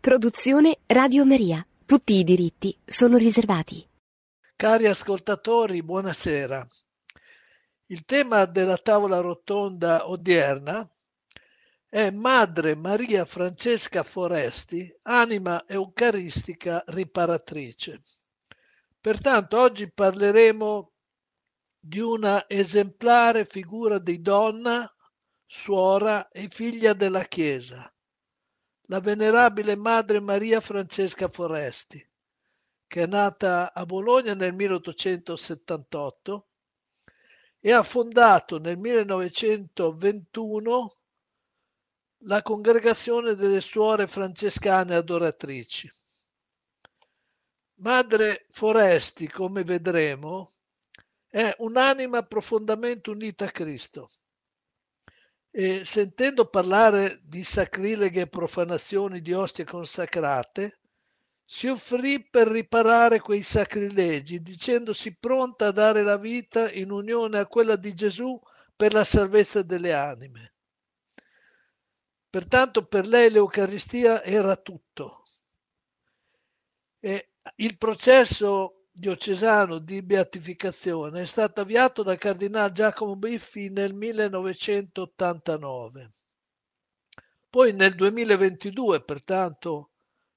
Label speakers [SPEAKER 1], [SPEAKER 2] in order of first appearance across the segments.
[SPEAKER 1] Produzione Radio Maria. Tutti i diritti sono riservati.
[SPEAKER 2] Cari ascoltatori, buonasera. Il tema della tavola rotonda odierna è Madre Maria Francesca Foresti, anima eucaristica riparatrice. Pertanto oggi parleremo di una esemplare figura di donna, suora e figlia della Chiesa, la venerabile Madre Maria Francesca Foresti, che è nata a Bologna nel 1878 e ha fondato nel 1921 la Congregazione delle Suore Francescane Adoratrici. Madre Foresti, come vedremo, è un'anima profondamente unita a Cristo. E sentendo parlare di sacrileghe profanazioni di ostie consacrate, si offrì per riparare quei sacrilegi, dicendosi pronta a dare la vita in unione a quella di Gesù per la salvezza delle anime. Pertanto per lei l'Eucaristia era tutto. E il processo diocesano di beatificazione è stato avviato dal cardinale Giacomo Biffi nel 1989. Poi nel 2022, pertanto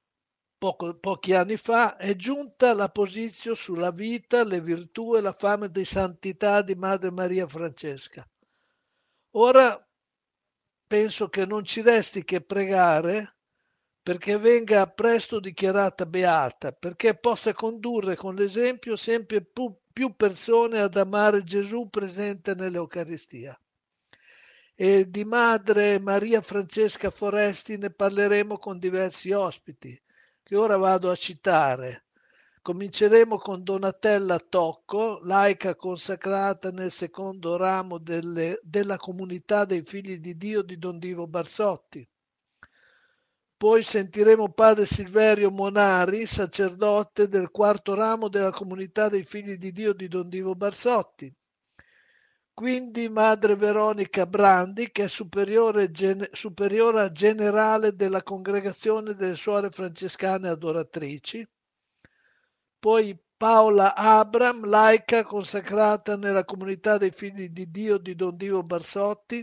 [SPEAKER 2] pochi anni fa, è giunta la posizione sulla vita, le virtù e la fame di santità di Madre Maria Francesca. Ora penso che non ci resti che pregare perché venga presto dichiarata beata, perché possa condurre con l'esempio sempre più persone ad amare Gesù presente nell'Eucaristia. E di Madre Maria Francesca Foresti ne parleremo con diversi ospiti, che ora vado a citare. Cominceremo con Donatella Tocco, laica consacrata nel secondo ramo della comunità dei Figli di Dio di Don Divo Barsotti. Poi sentiremo padre Silverio Monari, sacerdote del quarto ramo della comunità dei Figli di Dio di Don Divo Barsotti. Quindi madre Veronica Brandi, che è superiora generale della congregazione delle Suore Francescane Adoratrici. Poi Paola Abram, laica consacrata nella comunità dei Figli di Dio di Don Divo Barsotti.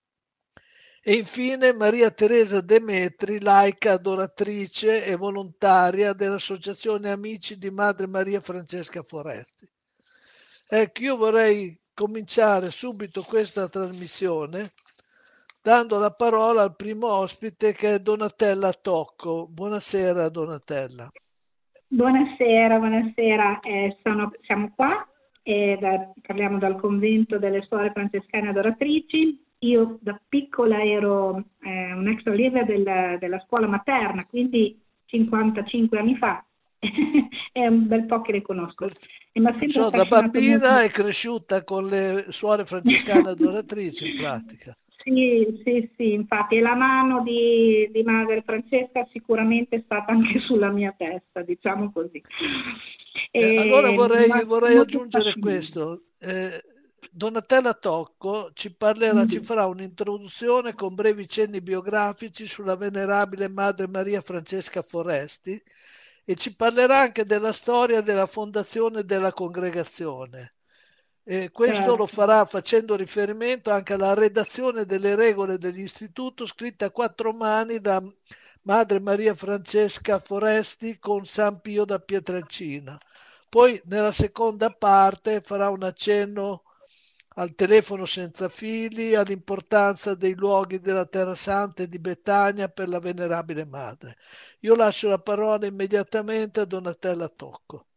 [SPEAKER 2] E infine Maria Teresa Demetri, laica adoratrice e volontaria dell'Associazione Amici di Madre Maria Francesca Foresti. Ecco, io vorrei cominciare subito questa trasmissione dando la parola al primo ospite, che è Donatella Tocco. Buonasera Donatella.
[SPEAKER 3] Buonasera. Siamo qua, parliamo dal convento delle Suore Francescane Adoratrici. Io da piccola ero un ex allieva della scuola materna, quindi 55 anni fa, è un bel po' che le conosco.
[SPEAKER 2] Perciò da bambina è cresciuta con le Suore Francescane Adoratrici in pratica.
[SPEAKER 3] Sì, infatti, e la mano di Madre Francesca sicuramente è stata anche sulla mia testa, diciamo così.
[SPEAKER 2] Allora vorrei aggiungere questo. Donatella Tocco ci farà un'introduzione con brevi cenni biografici sulla venerabile Madre Maria Francesca Foresti e ci parlerà anche della storia della fondazione della congregazione. E questo lo farà facendo riferimento anche alla redazione delle regole dell'istituto scritte a 4 mani da Madre Maria Francesca Foresti con San Pio da Pietrelcina. Poi nella seconda parte farà un accenno al telefono senza fili, all'importanza dei luoghi della Terra Santa e di Betania per la venerabile Madre. Io lascio la parola immediatamente a Donatella Tocco.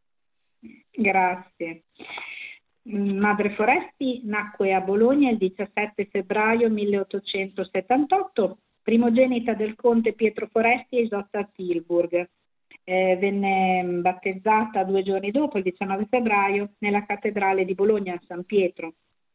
[SPEAKER 3] Grazie. Madre Foresti nacque a Bologna il 17 febbraio 1878, primogenita del conte Pietro Foresti e Isotta Tilburg. Venne battezzata 2 giorni dopo, il 19 febbraio, nella cattedrale di Bologna a San Pietro,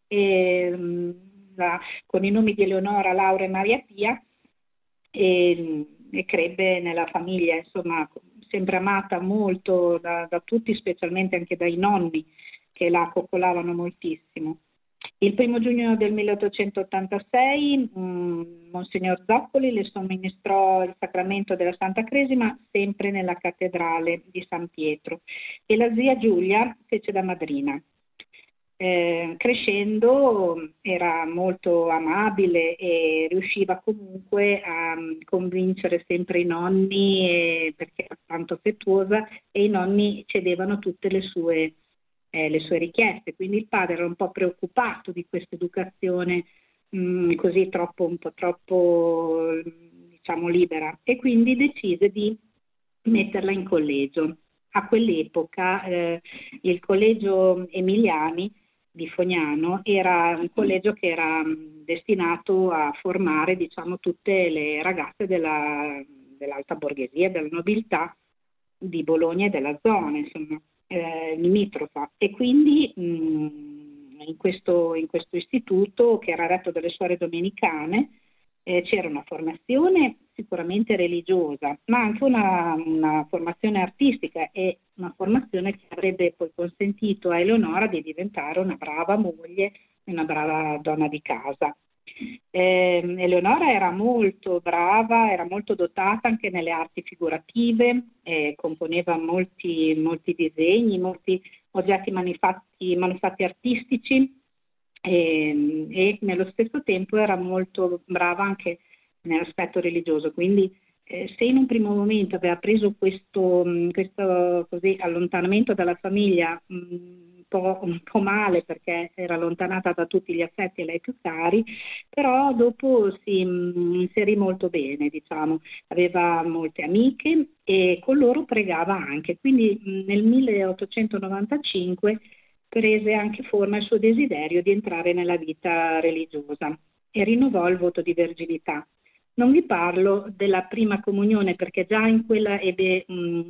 [SPEAKER 3] con i nomi di Eleonora, Laura e Maria Pia, e crebbe nella famiglia, insomma, sempre amata molto da tutti, specialmente anche dai nonni, che la coccolavano moltissimo. Il 1° giugno del 1886 Monsignor Zoccoli le somministrò il sacramento della Santa Cresima sempre nella cattedrale di San Pietro e la zia Giulia fece da madrina. Crescendo era molto amabile e riusciva comunque a convincere sempre i nonni, perché era tanto affettuosa, e i nonni cedevano tutte le sue richieste. Quindi il padre era un po' preoccupato di questa educazione così un po' troppo diciamo libera, e quindi decise di metterla in collegio. A quell'epoca il collegio Emiliani di Fognano era un collegio che era destinato a formare, diciamo, tutte le ragazze dell'alta borghesia, della nobiltà di Bologna e della zona, insomma, limitrofa. E quindi in questo istituto, che era retto dalle suore domenicane, c'era una formazione sicuramente religiosa, ma anche una formazione artistica e una formazione che avrebbe poi consentito a Eleonora di diventare una brava moglie e una brava donna di casa. Eleonora era molto brava, era molto dotata anche nelle arti figurative, componeva molti disegni, molti oggetti manufatti artistici, e nello stesso tempo era molto brava anche nell'aspetto religioso. Quindi se in un primo momento aveva preso questo così allontanamento dalla famiglia un po' male, perché era allontanata da tutti gli affetti a lei più cari, però dopo si inserì molto bene, diciamo. Aveva molte amiche e con loro pregava anche. Quindi nel 1895 prese anche forma il suo desiderio di entrare nella vita religiosa e rinnovò il voto di verginità. Non vi parlo della prima comunione, perché già in quella ebbe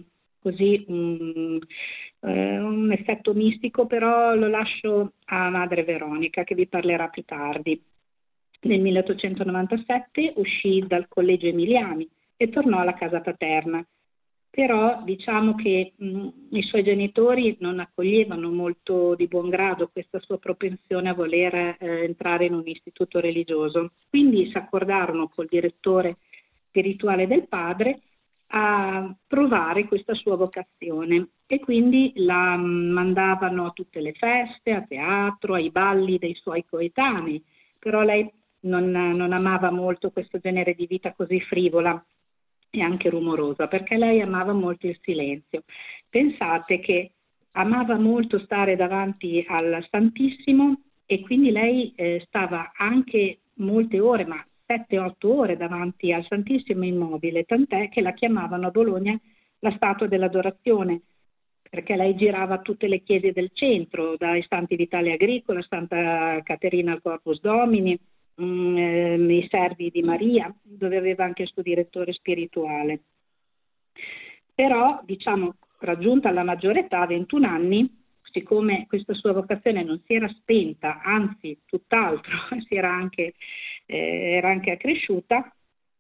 [SPEAKER 3] un effetto mistico, però lo lascio a Madre Veronica, che vi parlerà più tardi. Nel 1897 uscì dal collegio Emiliani e tornò alla casa paterna. Però diciamo che i suoi genitori non accoglievano molto di buon grado questa sua propensione a voler entrare in un istituto religioso. Quindi si accordarono col direttore spirituale del padre a provare questa sua vocazione, e quindi la mandavano a tutte le feste, a teatro, ai balli dei suoi coetanei. Però lei non amava molto questo genere di vita così frivola e anche rumorosa, perché lei amava molto il silenzio. Pensate che amava molto stare davanti al Santissimo, e quindi lei stava anche molte ore, ma 7-8 ore davanti al Santissimo immobile, tant'è che la chiamavano a Bologna la statua dell'adorazione, perché lei girava tutte le chiese del centro, dai Santi Vitale Agricola, Santa Caterina al Corpus Domini, i Servi di Maria, dove aveva anche il suo direttore spirituale. Però, diciamo, raggiunta la maggiore età, 21 anni, siccome questa sua vocazione non si era spenta, anzi tutt'altro, era anche accresciuta,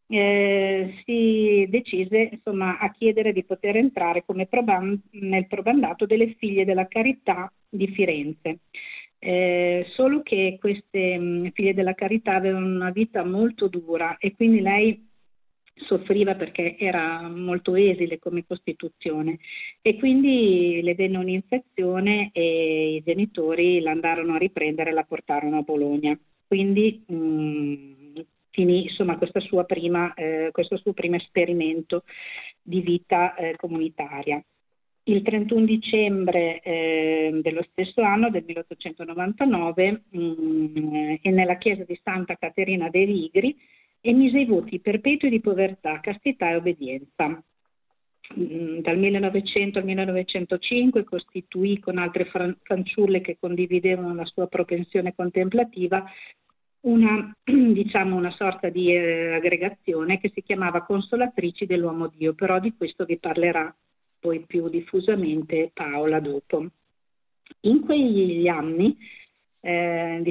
[SPEAKER 3] si decise, insomma, a chiedere di poter entrare come nel probandato delle Figlie della Carità di Firenze. Solo che queste Figlie della Carità avevano una vita molto dura, e quindi lei soffriva perché era molto esile come costituzione, e quindi le venne un'infezione e i genitori la andarono a riprendere e la portarono a Bologna. Quindi finì, insomma, questo suo primo esperimento di vita comunitaria. Il 31 dicembre dello stesso anno, del 1899, e nella chiesa di Santa Caterina dei Vigri, emise i voti perpetui di povertà, castità e obbedienza. Dal 1900 al 1905 costituì con altre fanciulle che condividevano la sua propensione contemplativa una sorta di aggregazione che si chiamava Consolatrici dell'Uomo Dio, però di questo vi parlerà poi più diffusamente Paola dopo. In quegli anni, nel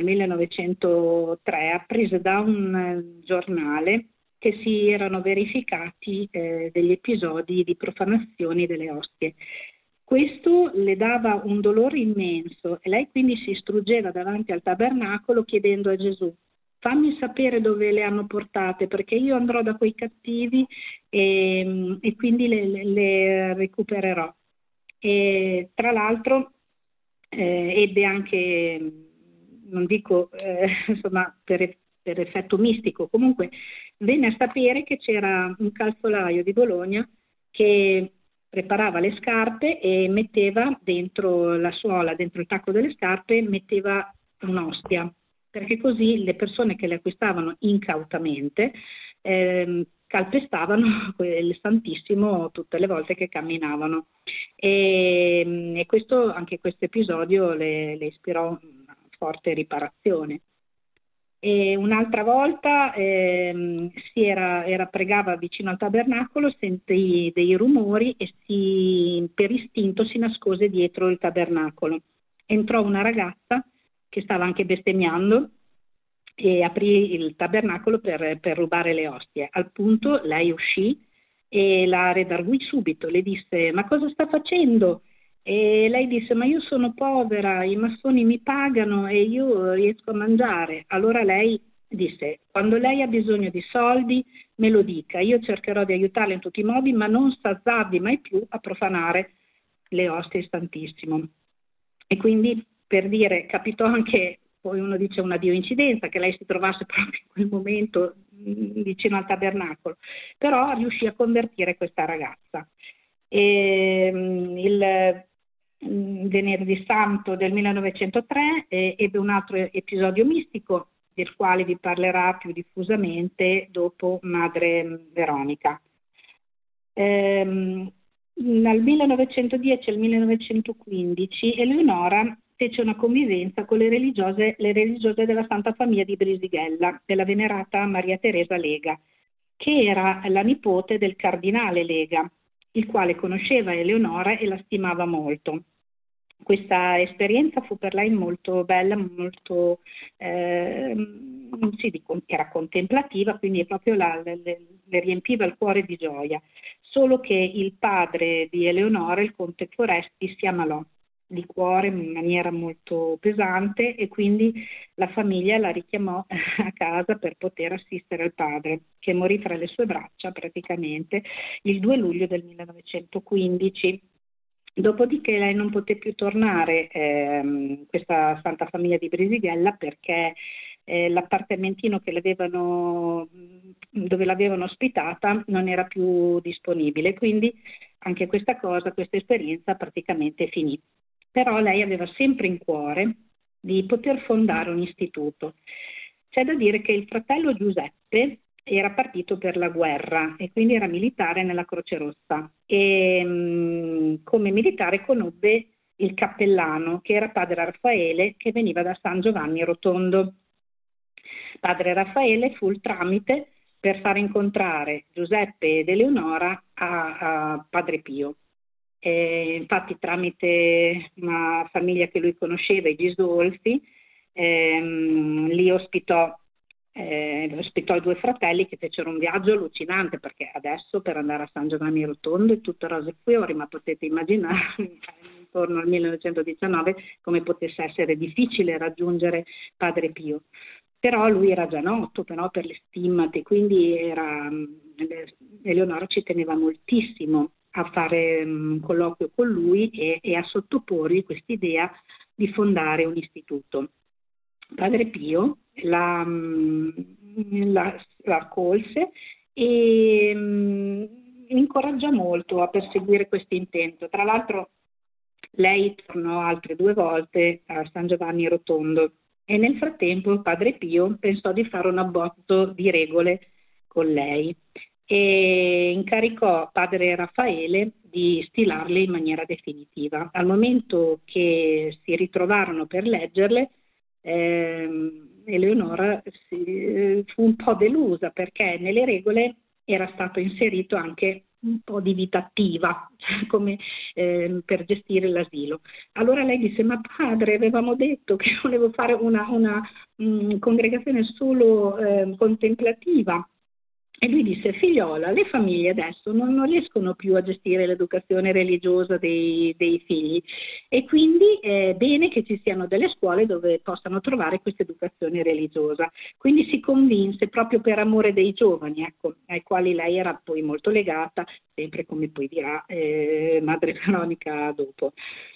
[SPEAKER 3] 1903, apprese da un giornale che si erano verificati degli episodi di profanazioni delle ostie. Questo le dava un dolore immenso e lei quindi si struggeva davanti al tabernacolo chiedendo a Gesù: fammi sapere dove le hanno portate, perché io andrò da quei cattivi e quindi le recupererò. E tra l'altro ebbe anche, non dico insomma per effetto mistico, comunque venne a sapere che c'era un calzolaio di Bologna che preparava le scarpe e metteva dentro la suola, dentro il tacco delle scarpe, metteva un'ostia, perché così le persone che le acquistavano incautamente calpestavano il Santissimo tutte le volte che camminavano. E anche questo episodio le ispirò una forte riparazione. E un'altra volta pregava vicino al tabernacolo, sentì dei rumori e per istinto si nascose dietro il tabernacolo. Entrò una ragazza che stava anche bestemmiando e aprì il tabernacolo per rubare le ostie. Al punto lei uscì e la redarguì subito, le disse: ma cosa sta facendo? E lei disse: ma io sono povera, i massoni mi pagano e io riesco a mangiare. Allora lei disse: quando lei ha bisogno di soldi me lo dica, io cercherò di aiutarla in tutti i modi, ma non s'azzardi mai più a profanare le ostie del Santissimo. E quindi, per dire, capitò anche, poi uno dice una coincidenza, che lei si trovasse proprio in quel momento vicino al tabernacolo, però riuscì a convertire questa ragazza. Il venerdì santo del 1903 ebbe un altro episodio mistico del quale vi parlerà più diffusamente dopo Madre Veronica. Dal 1910 al 1915 Eleonora fece una convivenza con le religiose della Santa Famiglia di Brisighella, della venerata Maria Teresa Lega, che era la nipote del cardinale Lega, il quale conosceva Eleonora e la stimava molto. Questa esperienza fu per lei molto bella, molto era contemplativa, quindi proprio le riempiva il cuore di gioia. Solo che il padre di Eleonora, il conte Foresti, si ammalò di cuore in maniera molto pesante e quindi la famiglia la richiamò a casa per poter assistere al padre, che morì fra le sue braccia praticamente il 2 luglio del 1915. Dopodiché lei non poté più tornare questa Santa Famiglia di Brisighella perché l'appartamentino dove l'avevano ospitata non era più disponibile, quindi anche questa esperienza praticamente finì. Però lei aveva sempre in cuore di poter fondare un istituto. C'è da dire che il fratello Giuseppe era partito per la guerra e quindi era militare nella Croce Rossa e come militare conobbe il cappellano che era padre Raffaele, che veniva da San Giovanni Rotondo. Padre Raffaele fu il tramite per far incontrare Giuseppe ed Eleonora a Padre Pio. Infatti tramite una famiglia che lui conosceva, i Gisolfi, li ospitò i due fratelli, che fecero un viaggio allucinante, perché adesso per andare a San Giovanni Rotondo è tutto rose e fiori, ma potete immaginare intorno al 1919 come potesse essere difficile raggiungere Padre Pio. Però lui era già noto però per le stimmate, quindi Eleonora ci teneva moltissimo a fare un colloquio con lui e a sottoporgli quest'idea di fondare un istituto. Padre Pio la accolse e incoraggiò molto a perseguire questo intento. Tra l'altro lei tornò altre 2 volte a San Giovanni Rotondo e nel frattempo Padre Pio pensò di fare un abbozzo di regole con lei e incaricò Padre Raffaele di stilarle in maniera definitiva. Al momento che si ritrovarono per leggerle, Eleonora fu un po' delusa perché nelle regole era stato inserito anche un po' di vita attiva, come per gestire l'asilo. Allora lei disse: ma padre, avevamo detto che volevo fare una congregazione solo contemplativa. E lui disse: figliola, le famiglie adesso non riescono più a gestire l'educazione religiosa dei figli, e quindi è bene che ci siano delle scuole dove possano trovare questa educazione religiosa. Quindi si convinse, proprio per amore dei giovani, ecco, ai quali lei era poi molto legata, sempre, come poi dirà Madre Veronica dopo.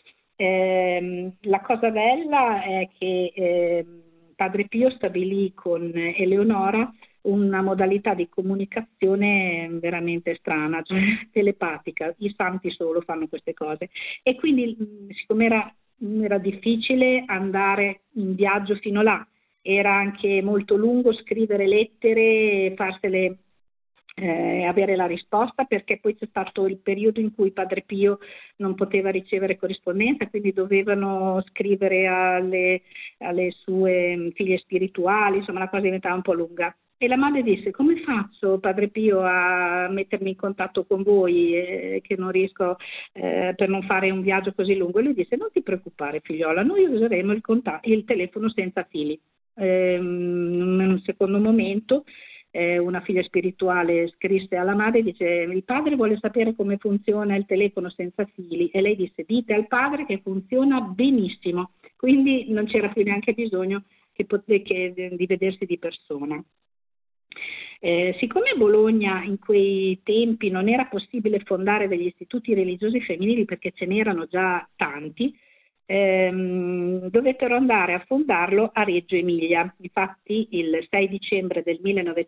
[SPEAKER 3] La cosa bella è che Padre Pio stabilì con Eleonora una modalità di comunicazione veramente strana, cioè telepatica. I santi solo fanno queste cose, e quindi siccome era difficile andare in viaggio fino là, era anche molto lungo scrivere lettere, farsele avere la risposta, perché poi c'è stato il periodo in cui Padre Pio non poteva ricevere corrispondenza, quindi dovevano scrivere alle sue figlie spirituali, insomma la cosa diventava un po' lunga. E la madre disse: come faccio, Padre Pio, a mettermi in contatto con voi, che non riesco per non fare un viaggio così lungo? E lui disse: non ti preoccupare figliola, noi useremo il telefono senza fili. In un secondo momento una figlia spirituale scrisse alla madre e dice: il padre vuole sapere come funziona il telefono senza fili, e lei disse: dite al padre che funziona benissimo. Quindi non c'era più neanche bisogno di vedersi di persona. Siccome a Bologna in quei tempi non era possibile fondare degli istituti religiosi femminili perché ce n'erano già tanti, dovettero andare a fondarlo a Reggio Emilia. Infatti il 6 dicembre del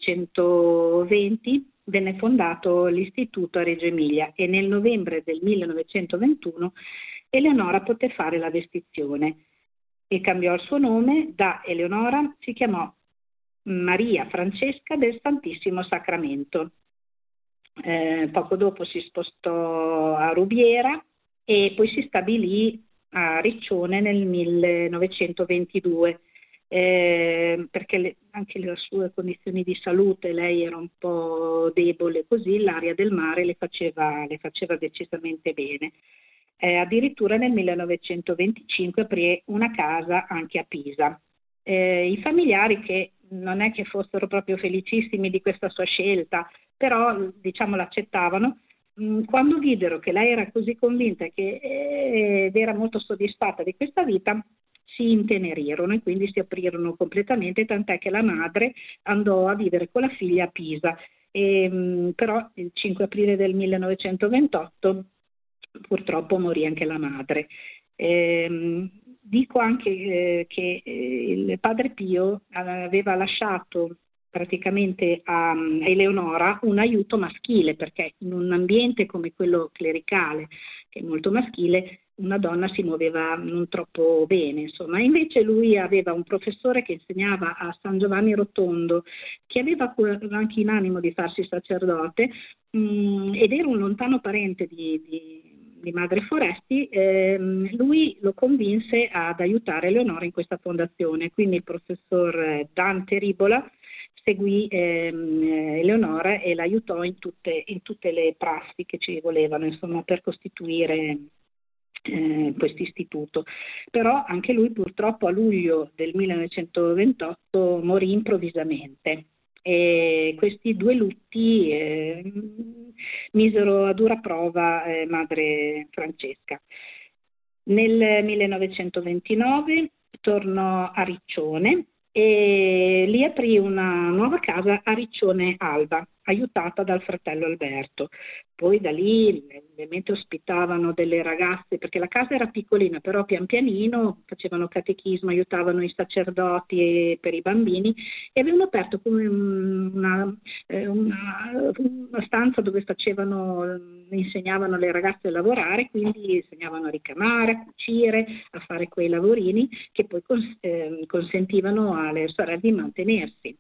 [SPEAKER 3] 1920 venne fondato l'istituto a Reggio Emilia, e nel novembre del 1921 Eleonora poté fare la vestizione e cambiò il suo nome. Da Eleonora si chiamò Maria Francesca del Santissimo Sacramento. Poco dopo si spostò a Rubiera e poi si stabilì a Riccione nel 1922, perché anche le sue condizioni di salute, lei era un po' debole, così l'aria del mare le faceva decisamente bene. Addirittura nel 1925 aprì una casa anche a Pisa. I familiari, che non è che fossero proprio felicissimi di questa sua scelta, però diciamo l'accettavano, quando videro che lei era così convinta ed era molto soddisfatta di questa vita, si intenerirono e quindi si aprirono completamente, tant'è che la madre andò a vivere con la figlia a Pisa. Però il 5 aprile del 1928 purtroppo morì anche la madre. Dico anche che il Padre Pio aveva lasciato praticamente a Eleonora un aiuto maschile, perché in un ambiente come quello clericale, che è molto maschile, una donna si muoveva non troppo bene, insomma. Invece lui aveva un professore che insegnava a San Giovanni Rotondo, che aveva anche in animo di farsi sacerdote, ed era un lontano parente di Madre Foresti. Lui lo convinse ad aiutare Eleonora in questa fondazione, quindi il professor Dante Ribola seguì Eleonora e l'aiutò in tutte le prassi che ci volevano, insomma, per costituire questo istituto. Però anche lui purtroppo a luglio del 1928 morì improvvisamente, e questi due lutti misero a dura prova Madre Francesca. Nel 1929 tornò a Riccione e lì aprì una nuova casa a Riccione Alba, aiutata dal fratello Alberto. Poi da lì ovviamente ospitavano delle ragazze, perché la casa era piccolina, però pian pianino facevano catechismo, aiutavano i sacerdoti per i bambini, e avevano aperto come una stanza dove insegnavano le ragazze a lavorare, quindi insegnavano a ricamare, a cucire, a fare quei lavorini che poi consentivano alle sorelle di mantenersi.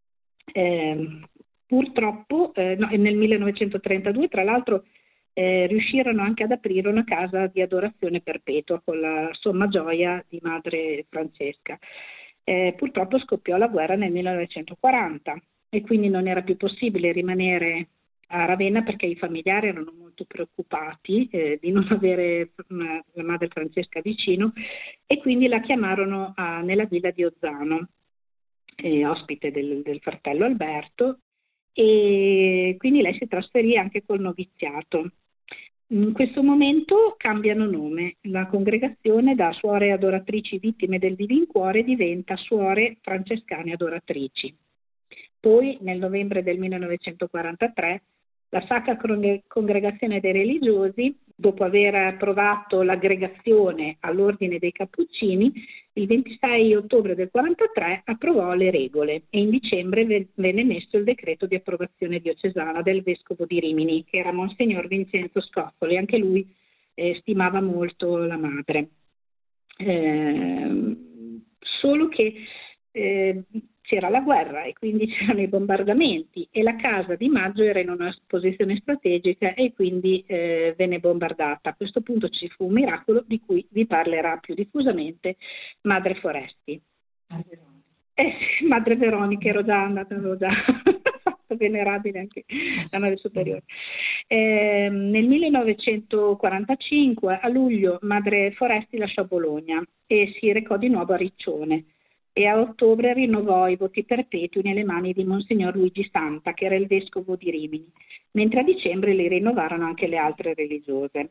[SPEAKER 3] Purtroppo nel 1932 tra l'altro riuscirono anche ad aprire una casa di adorazione perpetua con la somma gioia di Madre Francesca. Purtroppo scoppiò la guerra nel 1940 e quindi non era più possibile rimanere a Ravenna, perché i familiari erano molto preoccupati di non avere la Madre Francesca vicino, e quindi la chiamarono nella villa di Ozzano, ospite del fratello Alberto. e quindi lei si trasferì anche col noviziato. In questo momento cambiano nome, la congregazione da Suore Adoratrici Vittime del Divin Cuore diventa Suore Francescane Adoratrici. Poi nel novembre del 1943 la Sacra Congregazione dei Religiosi, dopo aver approvato l'aggregazione all'Ordine dei Cappuccini, il 26 ottobre del 1943 approvò le regole e in dicembre venne emesso il decreto di approvazione diocesana del Vescovo di Rimini, che era Monsignor Vincenzo Scoffoli, anche lui stimava molto la madre. Solo che c'era la guerra e quindi c'erano i bombardamenti e la casa di Maggio era in una posizione strategica e quindi venne bombardata. A questo punto ci fu un miracolo di cui vi parlerà più diffusamente Madre Foresti. Madre Veronica, ero già fatto venerabile anche la Madre Superiore. Nel 1945 a luglio Madre Foresti lasciò Bologna e si recò di nuovo a Riccione e a ottobre rinnovò i voti perpetui nelle mani di Monsignor Luigi Santa, che era il vescovo di Rimini, mentre a dicembre li rinnovarono anche le altre religiose.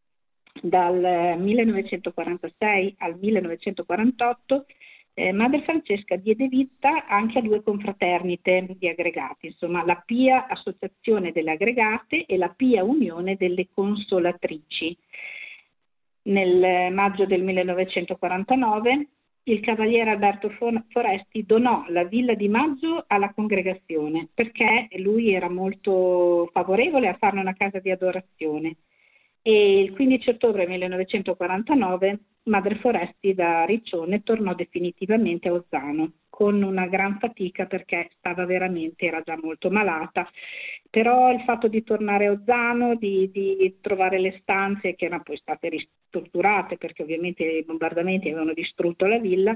[SPEAKER 3] Dal 1946 al 1948 Madre Francesca diede vita anche a 2 confraternite di aggregati, insomma la Pia Associazione delle Aggregate e la Pia Unione delle Consolatrici. Nel maggio del 1949 il cavaliere Alberto Foresti donò la Villa di Maggio alla congregazione perché lui era molto favorevole a farne una casa di adorazione e il 15 ottobre 1949 Madre Foresti da Riccione tornò definitivamente a Ozzano con una gran fatica perché era già molto malata, però il fatto di tornare a Ozzano, di trovare le stanze che erano poi state ristrutturate perché ovviamente i bombardamenti avevano distrutto la villa,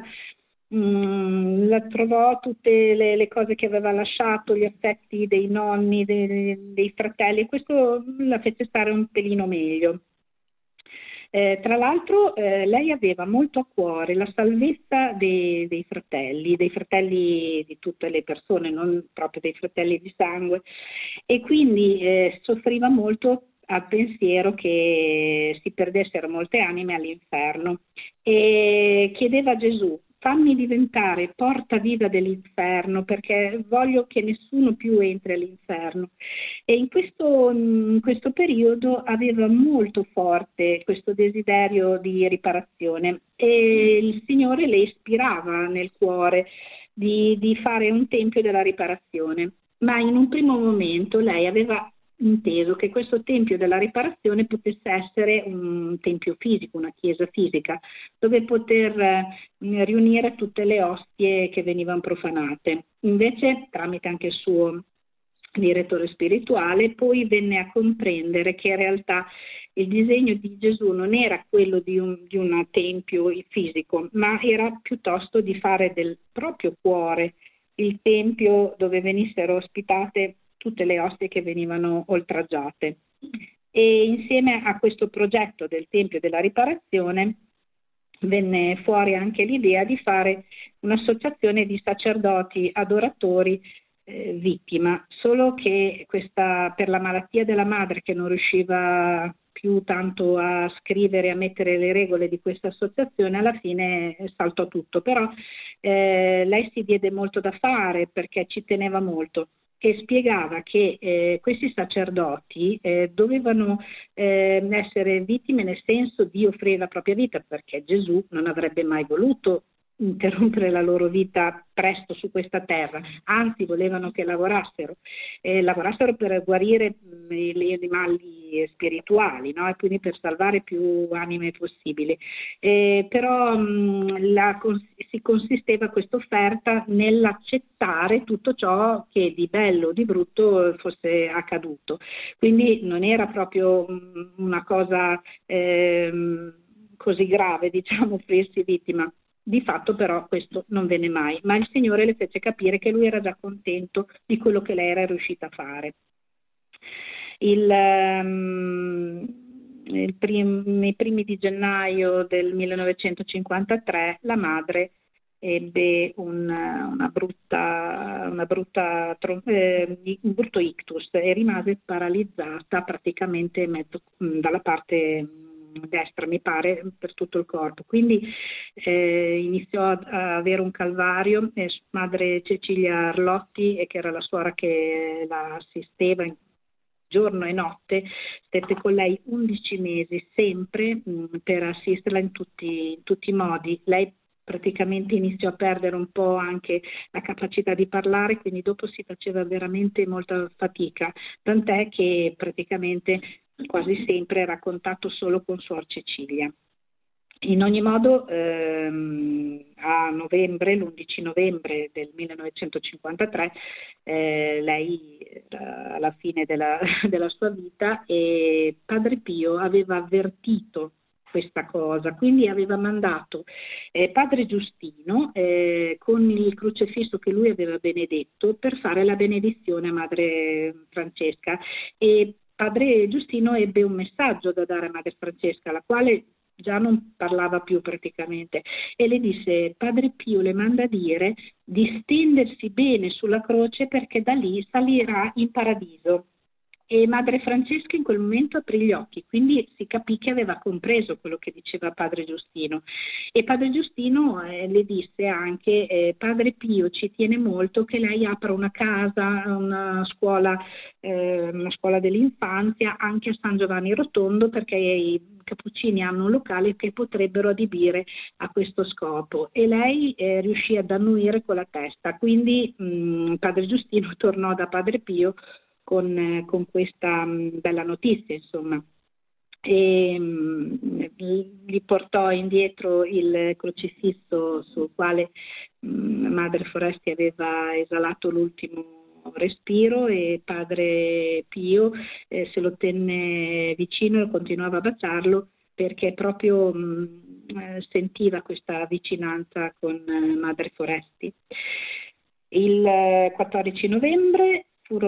[SPEAKER 3] la trovò tutte le cose che aveva lasciato, gli affetti dei nonni, dei fratelli, e questo la fece stare un pelino meglio. Tra l'altro lei aveva molto a cuore la salvezza dei fratelli di tutte le persone, non proprio dei fratelli di sangue, e quindi soffriva molto al pensiero che si perdessero molte anime all'inferno e chiedeva a Gesù: fammi diventare porta viva dell'inferno perché voglio che nessuno più entri all'inferno. E in questo periodo aveva molto forte questo desiderio di riparazione e il Signore le ispirava nel cuore di fare un tempio della riparazione, ma in un primo momento lei aveva inteso che questo tempio della riparazione potesse essere un tempio fisico, una chiesa fisica, dove poter riunire tutte le ostie che venivano profanate. Invece, tramite anche il suo direttore spirituale, poi venne a comprendere che in realtà il disegno di Gesù non era quello di un tempio fisico, ma era piuttosto di fare del proprio cuore il tempio dove venissero ospitate tutte le ostie che venivano oltraggiate. E insieme a questo progetto del Tempio della Riparazione venne fuori anche l'idea di fare un'associazione di sacerdoti adoratori vittima, solo che per la malattia della madre, che non riusciva più tanto a scrivere, a mettere le regole di questa associazione, alla fine saltò tutto, però lei si diede molto da fare perché ci teneva molto e spiegava che questi sacerdoti dovevano essere vittime nel senso di offrire la propria vita, perché Gesù non avrebbe mai voluto interrompere la loro vita presto su questa terra, anzi volevano che lavorassero per guarire i mali spirituali, no? E quindi per salvare più anime possibili. Però si consisteva questa offerta nell'accettare tutto ciò che di bello o di brutto fosse accaduto, quindi non era proprio una cosa così grave, diciamo, offrirsi vittima. Di fatto però questo non venne mai, ma il Signore le fece capire che lui era già contento di quello che lei era riuscita a fare. Nei primi di gennaio del 1953 la madre ebbe un brutto ictus e rimase paralizzata praticamente dalla parte destra, mi pare, per tutto il corpo. Quindi iniziò a avere un calvario. Madre Cecilia Arlotti, che era la suora che la assisteva giorno e notte, stette con lei 11 mesi sempre per assisterla in tutti i modi. Lei praticamente iniziò a perdere un po' anche la capacità di parlare, quindi dopo si faceva veramente molta fatica, tant'è che praticamente quasi sempre era a contatto solo con Suor Cecilia. In ogni modo, l'11 novembre del 1953, lei era alla fine della sua vita e Padre Pio aveva avvertito questa cosa, quindi aveva mandato Padre Giustino con il crocefisso che lui aveva benedetto per fare la benedizione a Madre Francesca, e Padre Giustino ebbe un messaggio da dare a Madre Francesca, la quale già non parlava più praticamente, e le disse: Padre Pio le manda a dire di stendersi bene sulla croce perché da lì salirà in paradiso. E Madre Francesca in quel momento aprì gli occhi, quindi si capì che aveva compreso quello che diceva Padre Giustino. E Padre Giustino le disse anche: Padre Pio ci tiene molto che lei apra una casa, una scuola dell'infanzia anche a San Giovanni Rotondo, perché i Cappuccini hanno un locale che potrebbero adibire a questo scopo. E lei riuscì ad annuire con la testa, quindi Padre Giustino tornò da Padre Pio con questa bella notizia, insomma. E gli portò indietro il crocifisso sul quale Madre Foresti aveva esalato l'ultimo respiro, e Padre Pio se lo tenne vicino e continuava a baciarlo perché proprio sentiva questa vicinanza con Madre Foresti. Il 14 novembre fu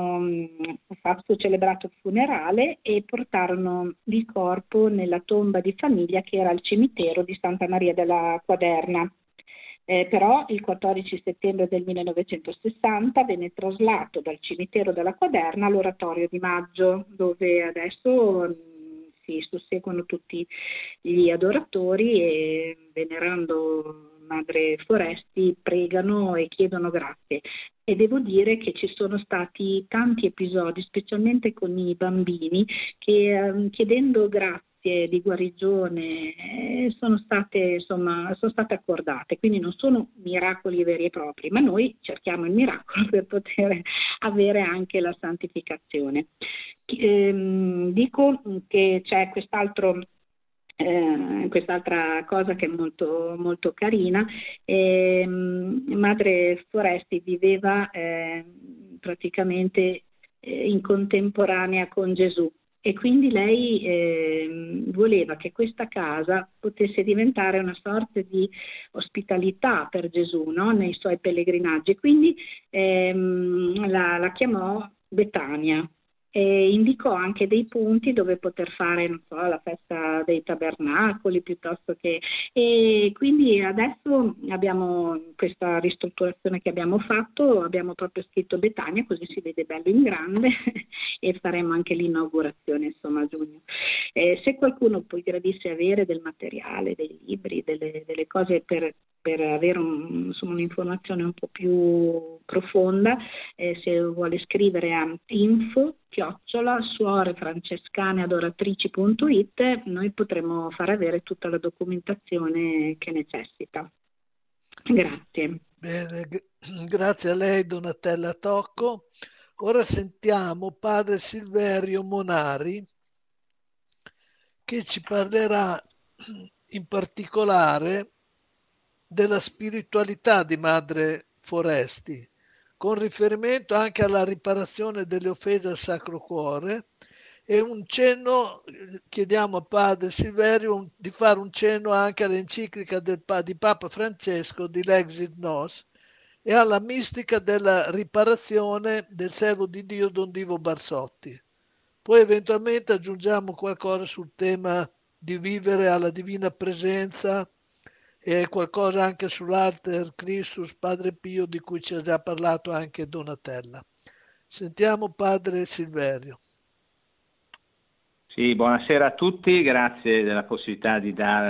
[SPEAKER 3] celebrato il funerale e portarono il corpo nella tomba di famiglia che era al cimitero di Santa Maria della Quaderna. Però il 14 settembre del 1960 venne traslato dal cimitero della Quaderna all'oratorio di Maggio, dove adesso si susseguono tutti gli adoratori e, venerando Madre Foresti, pregano e chiedono grazie. E devo dire che ci sono stati tanti episodi, specialmente con i bambini, che chiedendo grazie di guarigione sono state accordate. Quindi non sono miracoli veri e propri, ma noi cerchiamo il miracolo per poter avere anche la santificazione. Dico che c'è quest'altra cosa che è molto, molto carina. Madre Foresti viveva praticamente in contemporanea con Gesù, e quindi lei voleva che questa casa potesse diventare una sorta di ospitalità per Gesù, no? Nei suoi pellegrinaggi, quindi la chiamò Betania. E indicò anche dei punti dove poter fare, non so, la festa dei tabernacoli piuttosto che, e quindi adesso abbiamo questa ristrutturazione che abbiamo fatto, abbiamo proprio scritto Betania, così si vede bello in grande e faremo anche l'inaugurazione, insomma, a giugno. Se qualcuno poi gradisse avere del materiale, dei libri, delle cose per avere un'informazione un po' più profonda, se vuole scrivere a info@suorefrancescaneadoratrici.it, noi potremo far avere tutta la documentazione che necessita. Grazie.
[SPEAKER 2] Bene, grazie a lei Donatella Tocco. Ora sentiamo Padre Silverio Monari, che ci parlerà in particolare della spiritualità di Madre Foresti, con riferimento anche alla riparazione delle offese al Sacro Cuore, e un cenno, chiediamo a Padre Silverio di fare un cenno anche all'enciclica di Papa Francesco di L'exit Nos e alla mistica della riparazione del servo di Dio Don Divo Barsotti. Poi eventualmente aggiungiamo qualcosa sul tema di vivere alla divina presenza e qualcosa anche sull'Alter Christus Padre Pio di cui ci ha già parlato anche Donatella. Sentiamo Padre Silverio.
[SPEAKER 4] Sì, buonasera a tutti, grazie della possibilità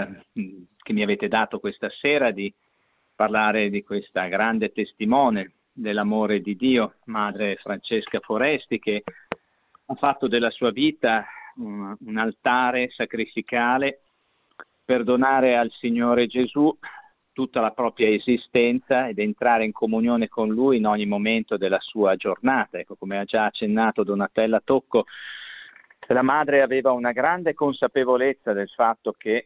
[SPEAKER 4] che mi avete dato questa sera di parlare di questa grande testimone dell'amore di Dio, Madre Francesca Foresti, che ha fatto della sua vita un altare sacrificale per donare al Signore Gesù tutta la propria esistenza ed entrare in comunione con Lui in ogni momento della sua giornata. Ecco, come ha già accennato Donatella Tocco, la madre aveva una grande consapevolezza del fatto che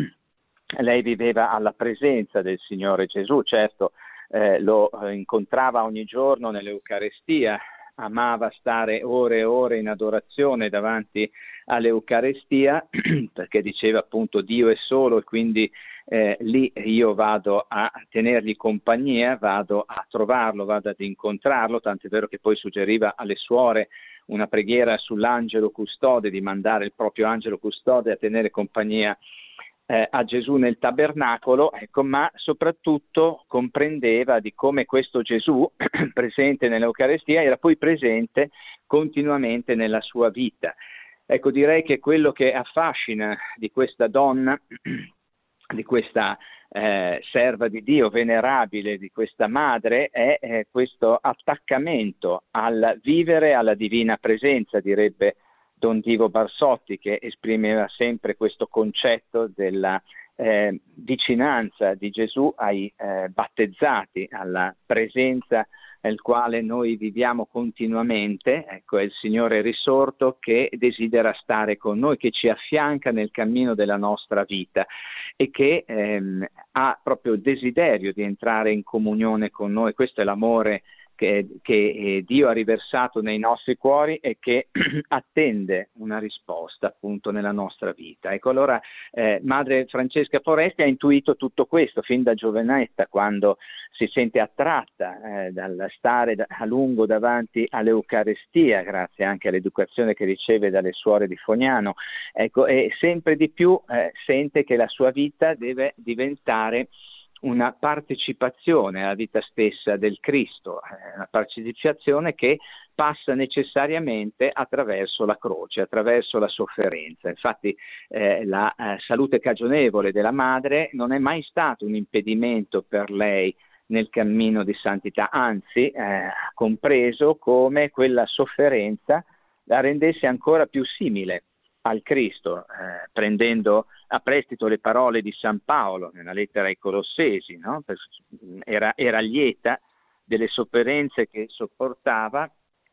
[SPEAKER 4] lei viveva alla presenza del Signore Gesù. Certo, lo incontrava ogni giorno nell'Eucarestia, amava stare ore e ore in adorazione davanti all'Eucarestia, perché diceva appunto Dio è solo, e quindi lì io vado a tenergli compagnia, vado a trovarlo, vado ad incontrarlo, tant'è vero che poi suggeriva alle suore una preghiera sull'angelo custode, di mandare il proprio angelo custode a tenere compagnia a Gesù nel tabernacolo, ecco, ma soprattutto comprendeva di come questo Gesù presente nell'Eucarestia era poi presente continuamente nella sua vita. Ecco, direi che quello che affascina di questa donna, di questa serva di Dio venerabile, di questa madre, è questo attaccamento al vivere alla divina presenza, direbbe Don Divo Barsotti, che esprimeva sempre questo concetto della vicinanza di Gesù ai battezzati, alla presenza nel quale noi viviamo continuamente. Ecco, è il Signore risorto che desidera stare con noi, che ci affianca nel cammino della nostra vita e che ha proprio il desiderio di entrare in comunione con noi. Questo è l'amore che Dio ha riversato nei nostri cuori e che attende una risposta appunto nella nostra vita. Ecco, allora Madre Francesca Foresti ha intuito tutto questo fin da giovinetta, quando si sente attratta dal stare a lungo davanti all'Eucarestia, grazie anche all'educazione che riceve dalle suore di Fognano, ecco, e sempre di più sente che la sua vita deve diventare una partecipazione alla vita stessa del Cristo, una partecipazione che passa necessariamente attraverso la croce, attraverso la sofferenza. Infatti la salute cagionevole della madre non è mai stato un impedimento per lei nel cammino di santità, anzi ha compreso come quella sofferenza la rendesse ancora più simile al Cristo, prendendo a prestito le parole di San Paolo nella lettera ai Colossesi, no? Era lieta delle sofferenze che sopportava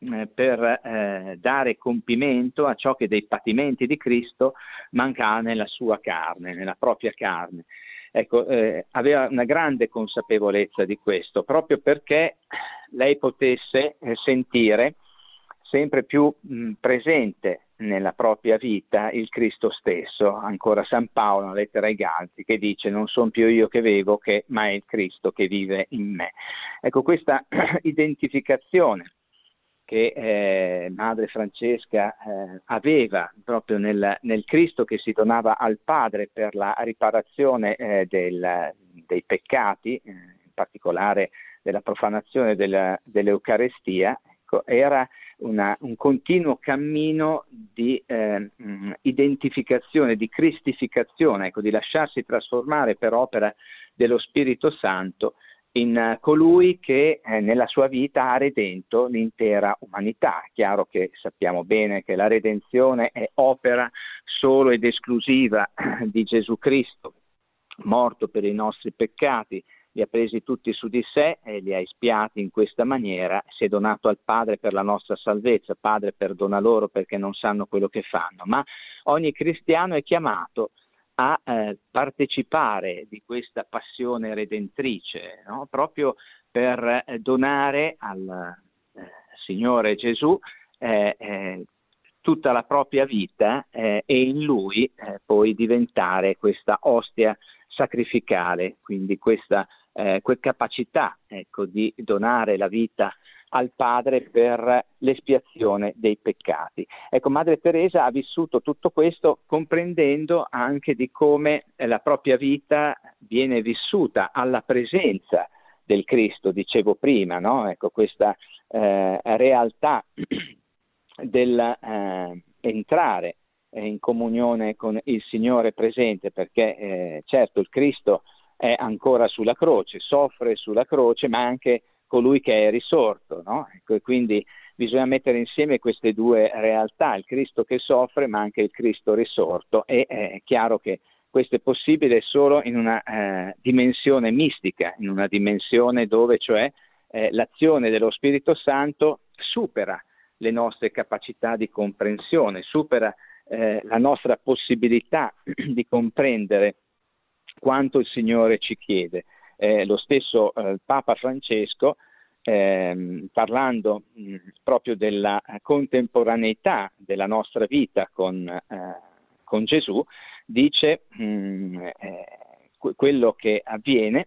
[SPEAKER 4] per dare compimento a ciò che dei patimenti di Cristo mancava nella sua carne, nella propria carne. Ecco, aveva una grande consapevolezza di questo, proprio perché lei potesse sentire sempre più presente nella propria vita il Cristo stesso. Ancora San Paolo, nella lettera ai Galati, che dice: non sono più io che vivo, ma è il Cristo che vive in me. Ecco, questa identificazione che Madre Francesca aveva proprio nel Cristo che si donava al Padre per la riparazione dei peccati, in particolare della profanazione dell'Eucarestia, ecco, era un continuo cammino di identificazione, di cristificazione, ecco, di lasciarsi trasformare per opera dello Spirito Santo in colui che nella sua vita ha redento l'intera umanità. Chiaro che sappiamo bene che la redenzione è opera solo ed esclusiva di Gesù Cristo, morto per i nostri peccati, li ha presi tutti su di sé e li ha espiati in questa maniera, si è donato al Padre per la nostra salvezza. Padre, perdona loro perché non sanno quello che fanno. Ma ogni cristiano è chiamato a partecipare di questa passione redentrice, no? Proprio per donare al Signore Gesù tutta la propria vita e in Lui poi diventare questa ostia sacrificale, quindi questa capacità, ecco, di donare la vita al Padre per l'espiazione dei peccati. Ecco, Madre Teresa ha vissuto tutto questo comprendendo anche di come la propria vita viene vissuta alla presenza del Cristo, dicevo prima, no? Ecco, questa realtà del entrare in comunione con il Signore presente, perché certo il Cristo è ancora sulla croce, soffre sulla croce, ma anche colui che è risorto, no? Ecco, e quindi bisogna mettere insieme queste due realtà, il Cristo che soffre ma anche il Cristo risorto, e è chiaro che questo è possibile solo in una dimensione mistica, in una dimensione dove cioè l'azione dello Spirito Santo supera le nostre capacità di comprensione, supera la nostra possibilità di comprendere quanto il Signore ci chiede. Lo stesso Papa Francesco, parlando proprio della contemporaneità della nostra vita con Gesù, dice quello che avviene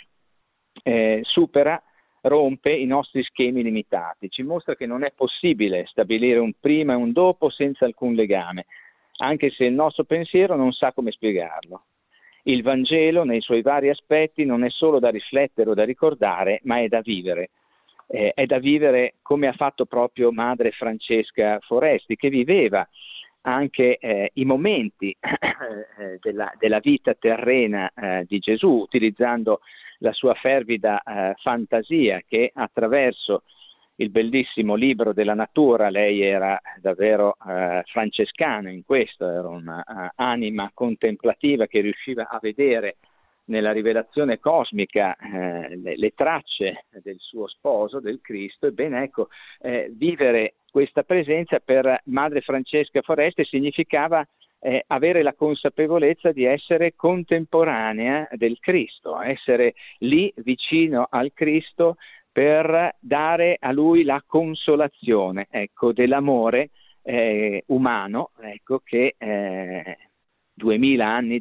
[SPEAKER 4] rompe i nostri schemi limitati, ci mostra che non è possibile stabilire un prima e un dopo senza alcun legame, anche se il nostro pensiero non sa come spiegarlo. Il Vangelo, nei suoi vari aspetti, non è solo da riflettere o da ricordare, ma è da vivere. È da vivere come ha fatto proprio Madre Francesca Foresti, che viveva anche i momenti della vita terrena di Gesù, utilizzando la sua fervida fantasia, che attraverso il bellissimo libro della natura, lei era davvero francescana in questo, era un'anima contemplativa che riusciva a vedere nella rivelazione cosmica le tracce del suo sposo, del Cristo. Ebbene, ecco, vivere questa presenza per Madre Francesca Foresti significava avere la consapevolezza di essere contemporanea del Cristo, essere lì vicino al Cristo per dare a lui la consolazione, ecco, dell'amore umano, ecco, che 2000 anni,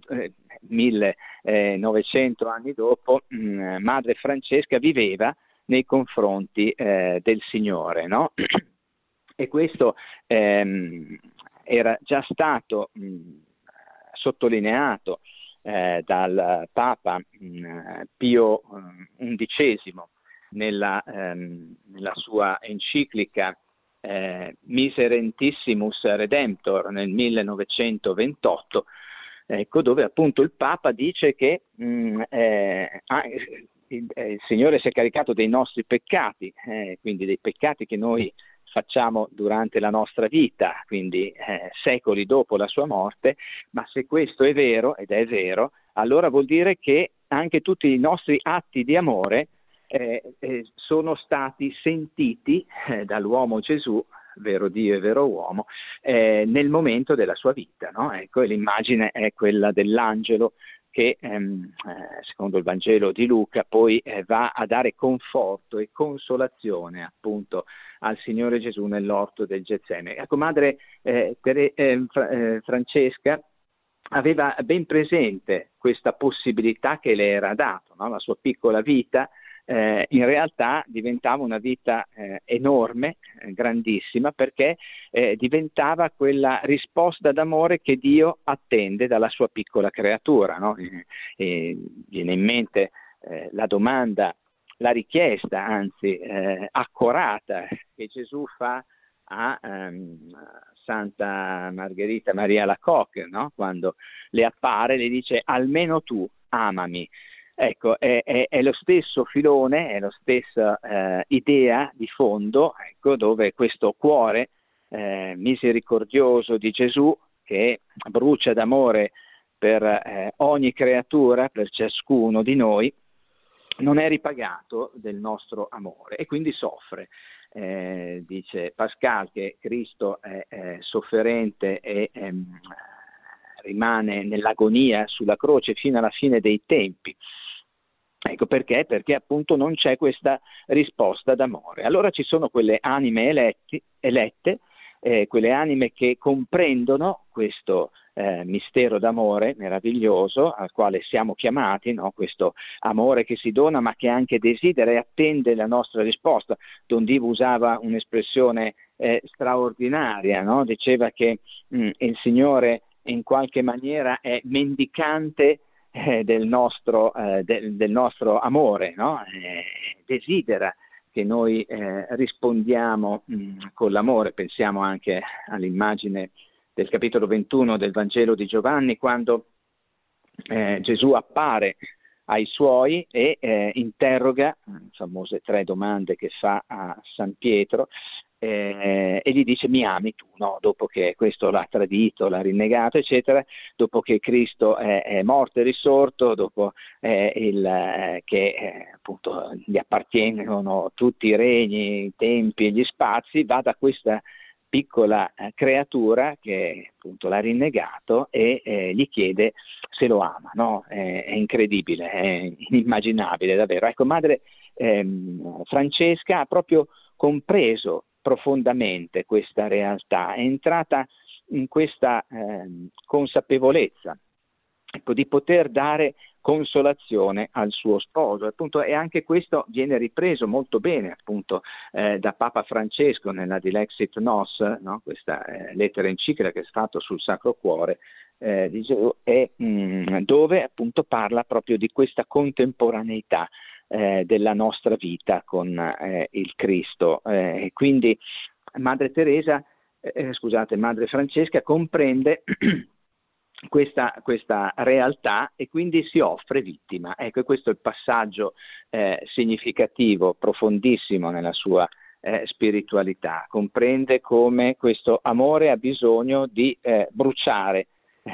[SPEAKER 4] 1900 anni dopo, Madre Francesca viveva nei confronti del Signore, no? E questo era già stato sottolineato dal Papa Pio XI nella sua enciclica Miserentissimus Redemptor nel 1928, ecco, dove appunto il Papa dice che il Signore si è caricato dei nostri peccati, quindi dei peccati che noi facciamo durante la nostra vita, quindi secoli dopo la sua morte, ma se questo è vero, ed è vero, allora vuol dire che anche tutti i nostri atti di amore sono stati sentiti dall'uomo Gesù, vero Dio e vero uomo, nel momento della sua vita, no? Ecco, e l'immagine è quella dell'angelo che secondo il Vangelo di Luca poi va a dare conforto e consolazione appunto al Signore Gesù nell'orto del Getsemani. Ecco, Madre Francesca aveva ben presente questa possibilità che le era data, no? La sua piccola vita in realtà diventava una vita enorme, grandissima, perché diventava quella risposta d'amore che Dio attende dalla sua piccola creatura, no? Viene in mente la domanda, la richiesta, anzi accorata, che Gesù fa a Santa Margherita Maria Alacoque, no? Quando le appare, le dice: almeno tu amami. Ecco, è lo stesso filone, è la stessa idea di fondo, ecco, dove questo cuore misericordioso di Gesù, che brucia d'amore per ogni creatura, per ciascuno di noi, non è ripagato del nostro amore e quindi soffre. Dice Pascal che Cristo è sofferente e rimane nell'agonia sulla croce fino alla fine dei tempi. Ecco perché? Perché appunto non c'è questa risposta d'amore. Allora ci sono quelle anime elette quelle anime che comprendono questo mistero d'amore meraviglioso al quale siamo chiamati, no? Questo amore che si dona ma che anche desidera e attende la nostra risposta. Don Divo usava un'espressione straordinaria, no? Diceva che il Signore in qualche maniera è mendicante del nostro amore, no? Desidera che noi rispondiamo con l'amore. Pensiamo anche all'immagine del capitolo 21 del Vangelo di Giovanni, quando Gesù appare ai suoi e interroga, le famose 3 domande che fa a San Pietro, e gli dice: mi ami tu, no? Dopo che questo l'ha tradito, l'ha rinnegato, eccetera, dopo che Cristo è morto e risorto, dopo che appunto gli appartengono tutti i regni, i tempi e gli spazi, va da questa piccola creatura che appunto l'ha rinnegato e gli chiede se lo ama, no? È incredibile, è inimmaginabile davvero. Ecco, Madre Francesca ha proprio compreso profondamente questa realtà, è entrata in questa consapevolezza, ecco, di poter dare consolazione al suo sposo, appunto, e anche questo viene ripreso molto bene appunto da Papa Francesco nella Dilexit Nos, no? Questa lettera enciclica che è fatto sul Sacro Cuore di Gesù, dove appunto parla proprio di questa contemporaneità della nostra vita con il Cristo. Quindi Madre Francesca comprende questa realtà e quindi si offre vittima. Ecco, questo è il passaggio significativo, profondissimo nella sua spiritualità. Comprende come questo amore ha bisogno di bruciare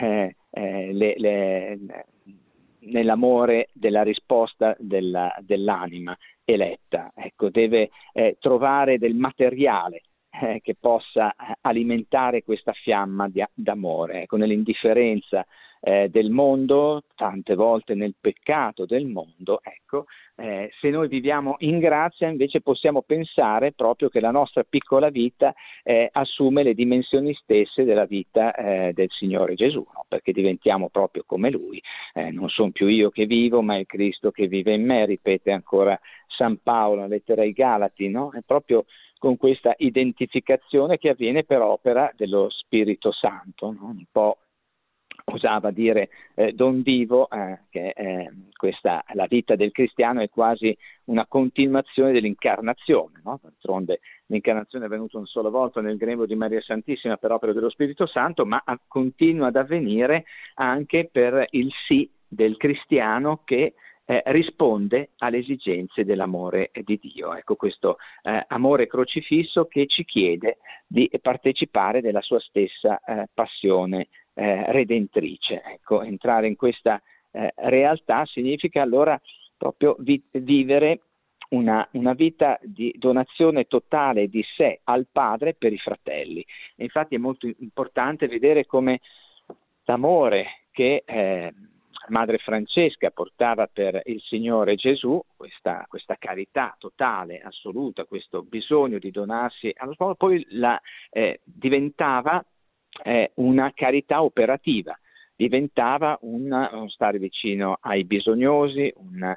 [SPEAKER 4] nell'amore della risposta dell'anima eletta. Ecco, deve trovare del materiale che possa alimentare questa fiamma d'amore. Ecco, nell'indifferenza del mondo, tante volte nel peccato del mondo, ecco, se noi viviamo in grazia invece possiamo pensare proprio che la nostra piccola vita assume le dimensioni stesse della vita del Signore Gesù, no? Perché diventiamo proprio come Lui, non sono più io che vivo ma è Cristo che vive in me, ripete ancora San Paolo, la lettera ai Galati, no? È proprio con questa identificazione che avviene per opera dello Spirito Santo, no? Un po' osava dire Don Divo che la vita del cristiano è quasi una continuazione dell'incarnazione, no? D'altronde l'incarnazione è avvenuta una sola volta nel grembo di Maria Santissima per opera dello Spirito Santo, ma continua ad avvenire anche per il sì del cristiano che risponde alle esigenze dell'amore di Dio. Ecco, questo amore crocifisso che ci chiede di partecipare della sua stessa passione redentrice. Ecco, entrare in questa realtà significa allora proprio vivere una vita di donazione totale di sé al Padre per i fratelli. E infatti è molto importante vedere come l'amore che Madre Francesca portava per il Signore Gesù, questa carità totale, assoluta, questo bisogno di donarsi allo sposo, poi diventava una carità operativa, diventava un stare vicino ai bisognosi, un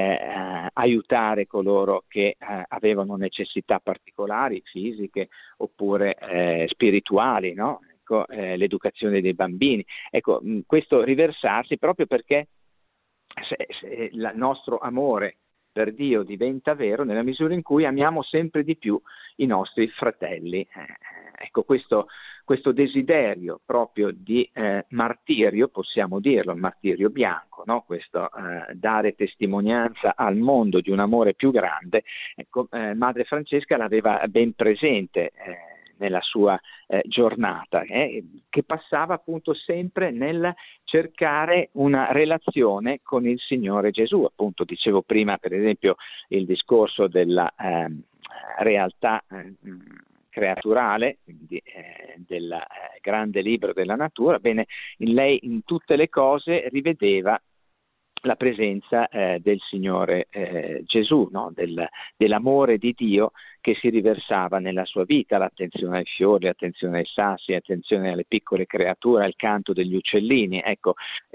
[SPEAKER 4] aiutare coloro che avevano necessità particolari, fisiche oppure spirituali, no? L'educazione dei bambini. Ecco, questo riversarsi proprio perché se il nostro amore per Dio diventa vero nella misura in cui amiamo sempre di più i nostri fratelli. Ecco, questo desiderio proprio di martirio, possiamo dirlo, il martirio bianco, no? Questo dare testimonianza al mondo di un amore più grande, ecco, Madre Francesca l'aveva ben presente nella sua giornata, che passava appunto sempre nel cercare una relazione con il Signore Gesù. Appunto dicevo prima per esempio il discorso della realtà creaturale, quindi del grande libro della natura. Bene, lei in tutte le cose rivedeva la presenza del Signore Gesù, no? Dell'amore di Dio che si riversava nella sua vita, l'attenzione ai fiori, l'attenzione ai sassi, l'attenzione alle piccole creature, al canto degli uccellini. Ecco,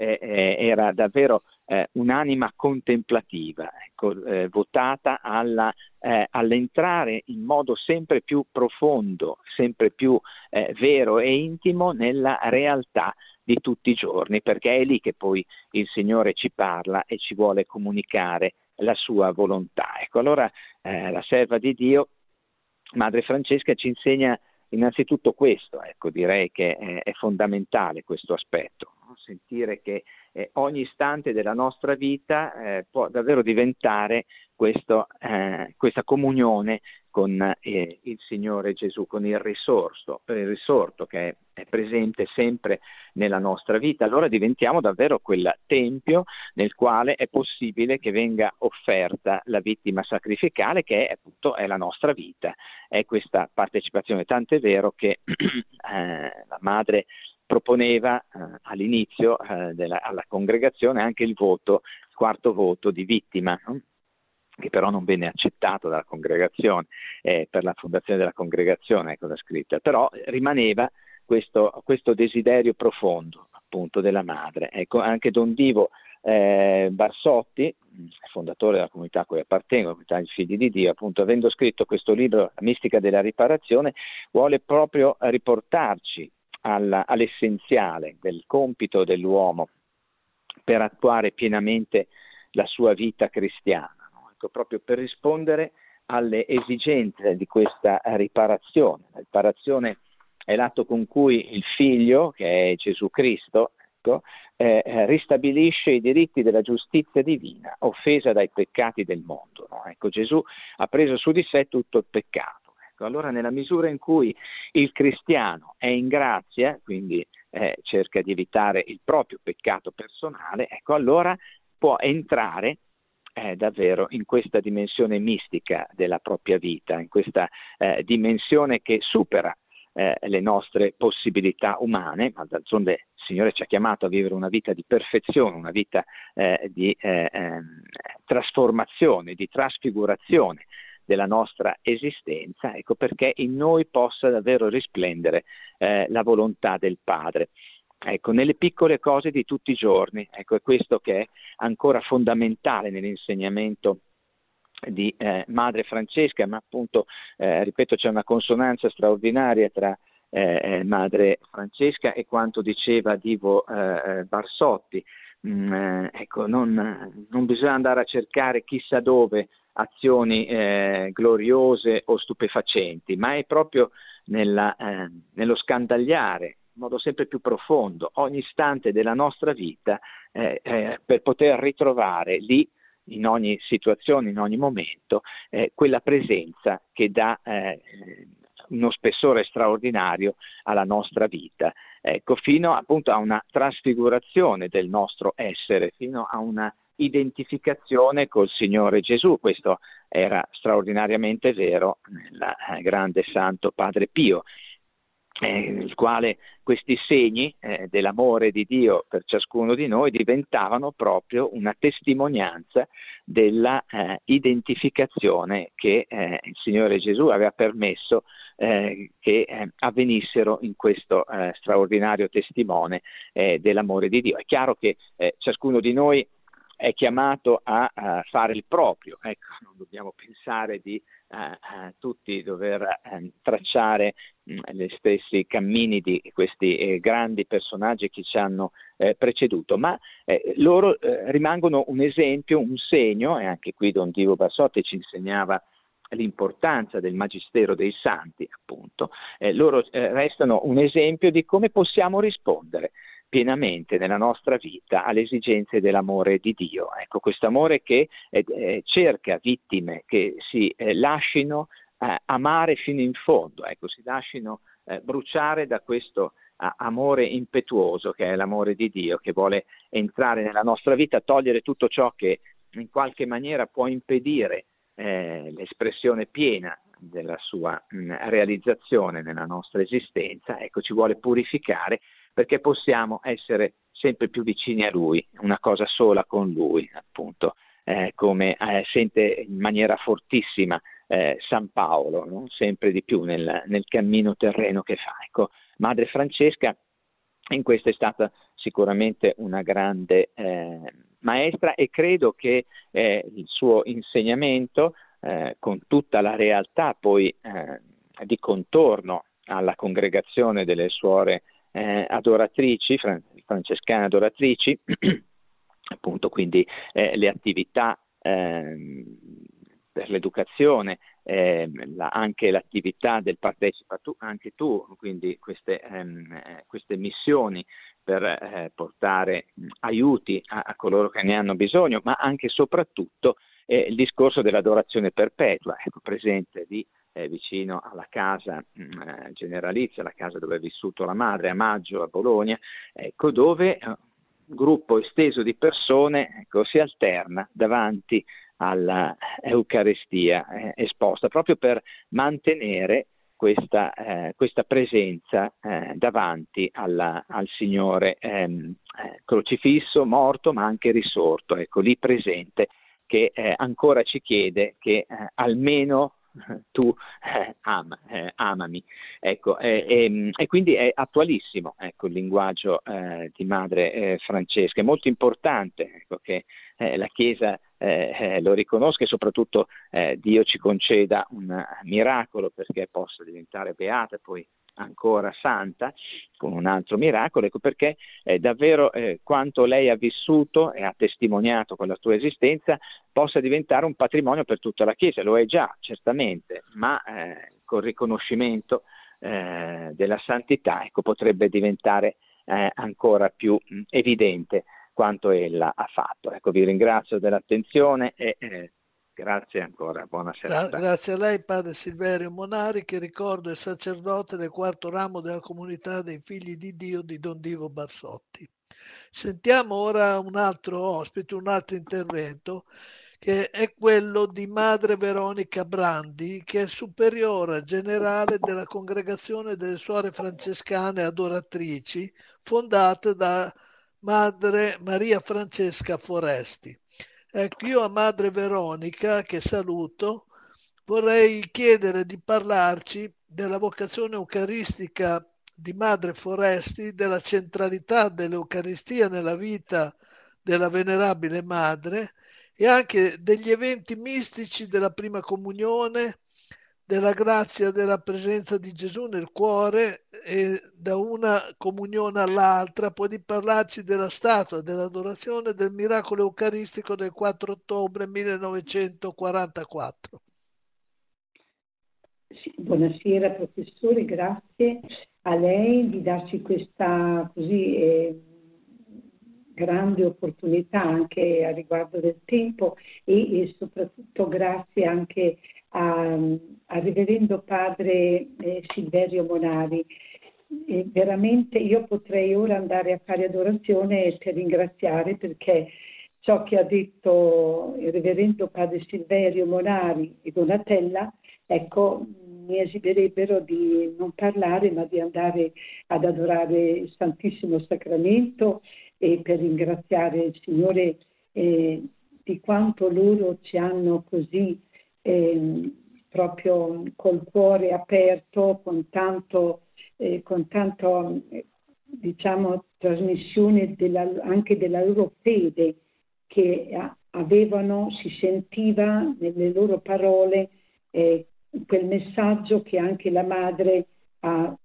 [SPEAKER 4] era davvero un'anima contemplativa, ecco, votata all'entrare in modo sempre più profondo, sempre più vero e intimo nella realtà di tutti i giorni, perché è lì che poi il Signore ci parla e ci vuole comunicare la sua volontà. Ecco, allora la serva di Dio, Madre Francesca, ci insegna innanzitutto questo, ecco, direi che è fondamentale questo aspetto, no? Sentire che ogni istante della nostra vita può davvero diventare questa comunione con il Signore Gesù, con il risorto che è presente sempre nella nostra vita. Allora diventiamo davvero quel tempio nel quale è possibile che venga offerta la vittima sacrificale, che appunto è la nostra vita, è questa partecipazione. Tant'è vero che la Madre proponeva all'inizio alla congregazione anche il quarto voto di vittima, no? Che però non venne accettato dalla congregazione, per la fondazione della congregazione, ecco la scritta, però rimaneva questo desiderio profondo appunto della Madre. Ecco, anche Don Divo Barsotti, fondatore della comunità a cui appartengo, la comunità dei Figli di Dio, appunto, avendo scritto questo libro, La mistica della riparazione, vuole proprio riportarci all'essenziale del compito dell'uomo per attuare pienamente la sua vita cristiana, no? Ecco, proprio per rispondere alle esigenze di questa riparazione. La riparazione è l'atto con cui il Figlio, che è Gesù Cristo, ecco, ristabilisce i diritti della giustizia divina, offesa dai peccati del mondo, no? Ecco, Gesù ha preso su di sé tutto il peccato. Allora, nella misura in cui il cristiano è in grazia, quindi cerca di evitare il proprio peccato personale, ecco, allora può entrare davvero in questa dimensione mistica della propria vita, in questa dimensione che supera le nostre possibilità umane, ma d'altronde il Signore ci ha chiamato a vivere una vita di perfezione, una vita di trasformazione, di trasfigurazione della nostra esistenza, ecco, perché in noi possa davvero risplendere la volontà del Padre. Ecco, nelle piccole cose di tutti i giorni, ecco, è questo che è ancora fondamentale nell'insegnamento di Madre Francesca, ma appunto, ripeto, c'è una consonanza straordinaria tra Madre Francesca e quanto diceva Divo Barsotti. Ecco, non bisogna andare a cercare chissà dove azioni gloriose o stupefacenti, ma è proprio nello scandagliare in modo sempre più profondo ogni istante della nostra vita per poter ritrovare lì, in ogni situazione, in ogni momento, quella presenza che dà uno spessore straordinario alla nostra vita, ecco, fino appunto a una trasfigurazione del nostro essere, fino a una identificazione col Signore Gesù. Questo era straordinariamente vero nel grande santo Padre Pio, il quale questi segni dell'amore di Dio per ciascuno di noi diventavano proprio una testimonianza della identificazione che il Signore Gesù aveva permesso che avvenissero in questo straordinario testimone dell'amore di Dio. È chiaro che ciascuno di noi è chiamato a fare il proprio, ecco, non dobbiamo pensare di tutti dover tracciare gli stessi cammini di questi grandi personaggi che ci hanno preceduto, ma loro rimangono un esempio, un segno, e anche qui Don Divo Barsotti ci insegnava l'importanza del magistero dei santi, appunto, loro restano un esempio di come possiamo rispondere pienamente nella nostra vita alle esigenze dell'amore di Dio. Ecco, questo amore che cerca vittime che si lascino amare fino in fondo, ecco, si lasciano bruciare da questo amore impetuoso che è l'amore di Dio, che vuole entrare nella nostra vita, togliere tutto ciò che in qualche maniera può impedire l'espressione piena della sua realizzazione nella nostra esistenza. Ecco, ci vuole purificare perché possiamo essere sempre più vicini a Lui, una cosa sola con Lui, appunto, come sente in maniera fortissima San Paolo, no? Sempre di più nel cammino terreno che fa. Ecco, Madre Francesca in questo è stata sicuramente una grande maestra, e credo che il suo insegnamento, con tutta la realtà poi di contorno alla congregazione delle suore adoratrici, francescane adoratrici, appunto, quindi le attività per l'educazione, anche l'attività del partecipa anche tu, quindi queste missioni per portare aiuti a coloro che ne hanno bisogno, ma anche e soprattutto il discorso dell'adorazione perpetua, ecco, presente lì vicino alla casa generalizia, la casa dove ha vissuto la madre, a Maggio, a Bologna, ecco, dove un gruppo esteso di persone, ecco, si alterna davanti alla Eucaristia esposta, proprio per mantenere questa presenza davanti al Signore crocifisso, morto, ma anche risorto, ecco, lì presente, che ancora ci chiede che almeno tu amami, ecco, e quindi è attualissimo, ecco, il linguaggio di Madre Francesca. È molto importante, ecco, che la Chiesa lo riconosca, e soprattutto Dio ci conceda un miracolo perché possa diventare beata, poi ancora santa, con un altro miracolo, ecco, perché davvero quanto lei ha vissuto e ha testimoniato con la sua esistenza possa diventare un patrimonio per tutta la Chiesa. Lo è già, certamente, ma col riconoscimento della santità, ecco, potrebbe diventare ancora più evidente quanto ella ha fatto. Ecco, vi ringrazio dell'attenzione e grazie ancora, buona serata.
[SPEAKER 2] Grazie a lei, padre Silverio Monari, che ricordo è sacerdote del quarto ramo della comunità dei figli di Dio di Don Divo Barsotti. Sentiamo ora un altro ospite, un altro intervento, che è quello di Madre Veronica Brandi, che è superiora generale della congregazione delle suore francescane adoratrici, fondata da Madre Maria Francesca Foresti. Ecco, io a Madre Veronica, che saluto, vorrei chiedere di parlarci della vocazione eucaristica di Madre Foresti, della centralità dell'Eucaristia nella vita della venerabile Madre e anche degli eventi mistici della prima comunione, della grazia della presenza di Gesù nel cuore, e da una comunione all'altra può di parlarci della statua, dell'adorazione del miracolo eucaristico del 4 ottobre 1944.
[SPEAKER 5] Sì, buonasera professore, grazie a lei di darci questa così grande opportunità anche a riguardo del tempo e soprattutto grazie anche al Reverendo Padre Silverio Monari. Veramente io potrei ora andare a fare adorazione per ringraziare, perché ciò che ha detto il Reverendo Padre Silverio Monari e Donatella, ecco, mi esigerebbero di non parlare, ma di andare ad adorare il Santissimo Sacramento e per ringraziare il Signore di quanto loro ci hanno così proprio col cuore aperto, con tanto diciamo trasmissione anche della loro fede che avevano, si sentiva nelle loro parole quel messaggio che anche la madre ha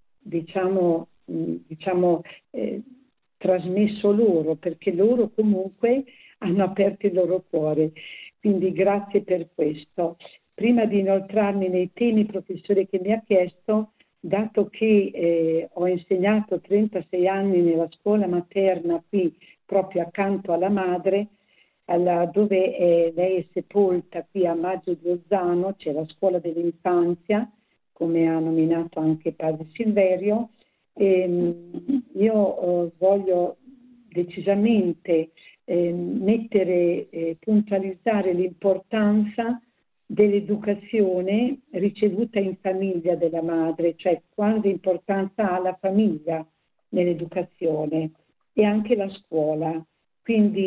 [SPEAKER 5] trasmesso loro, perché loro comunque hanno aperto il loro cuore. Quindi grazie per questo. Prima di inoltrarmi nei temi, professore, che mi ha chiesto, dato che ho insegnato 36 anni nella scuola materna qui proprio accanto alla madre, dove lei è sepolta qui a Maggio di Ozzano, c'è la scuola dell'infanzia, come ha nominato anche padre Silverio, io voglio decisamente puntualizzare l'importanza dell'educazione ricevuta in famiglia della madre, cioè quanta importanza ha la famiglia nell'educazione e anche la scuola.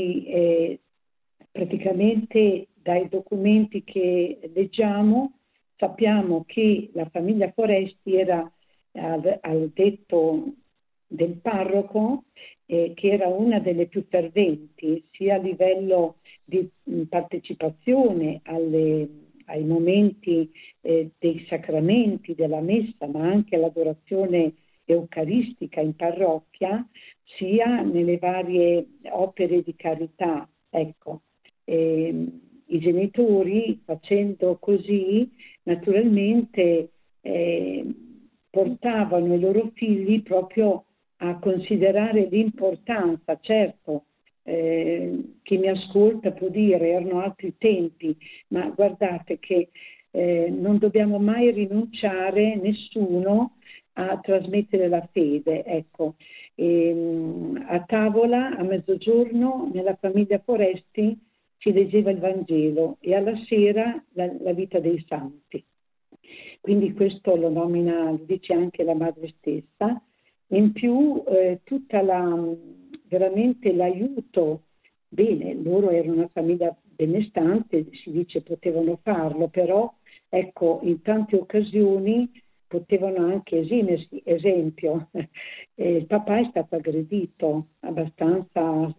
[SPEAKER 5] Quindi praticamente dai documenti che leggiamo sappiamo che la famiglia Foresti era al detto del parroco, che era una delle più ferventi, sia a livello di partecipazione ai momenti dei sacramenti, della messa, ma anche all'adorazione eucaristica in parrocchia, sia nelle varie opere di carità. Ecco, i genitori, facendo così, naturalmente portavano i loro figli proprio a considerare l'importanza. Certo, chi mi ascolta può dire erano altri tempi, ma guardate che non dobbiamo mai rinunciare, nessuno, a trasmettere la fede. Ecco, a tavola a mezzogiorno nella famiglia Foresti si leggeva il Vangelo e alla sera la vita dei santi. Quindi questo lo dice anche la madre stessa. In più veramente l'aiuto, bene, loro erano una famiglia benestante, si dice potevano farlo, però ecco, in tante occasioni potevano anche esimersi. Esempio, il papà è stato aggredito abbastanza,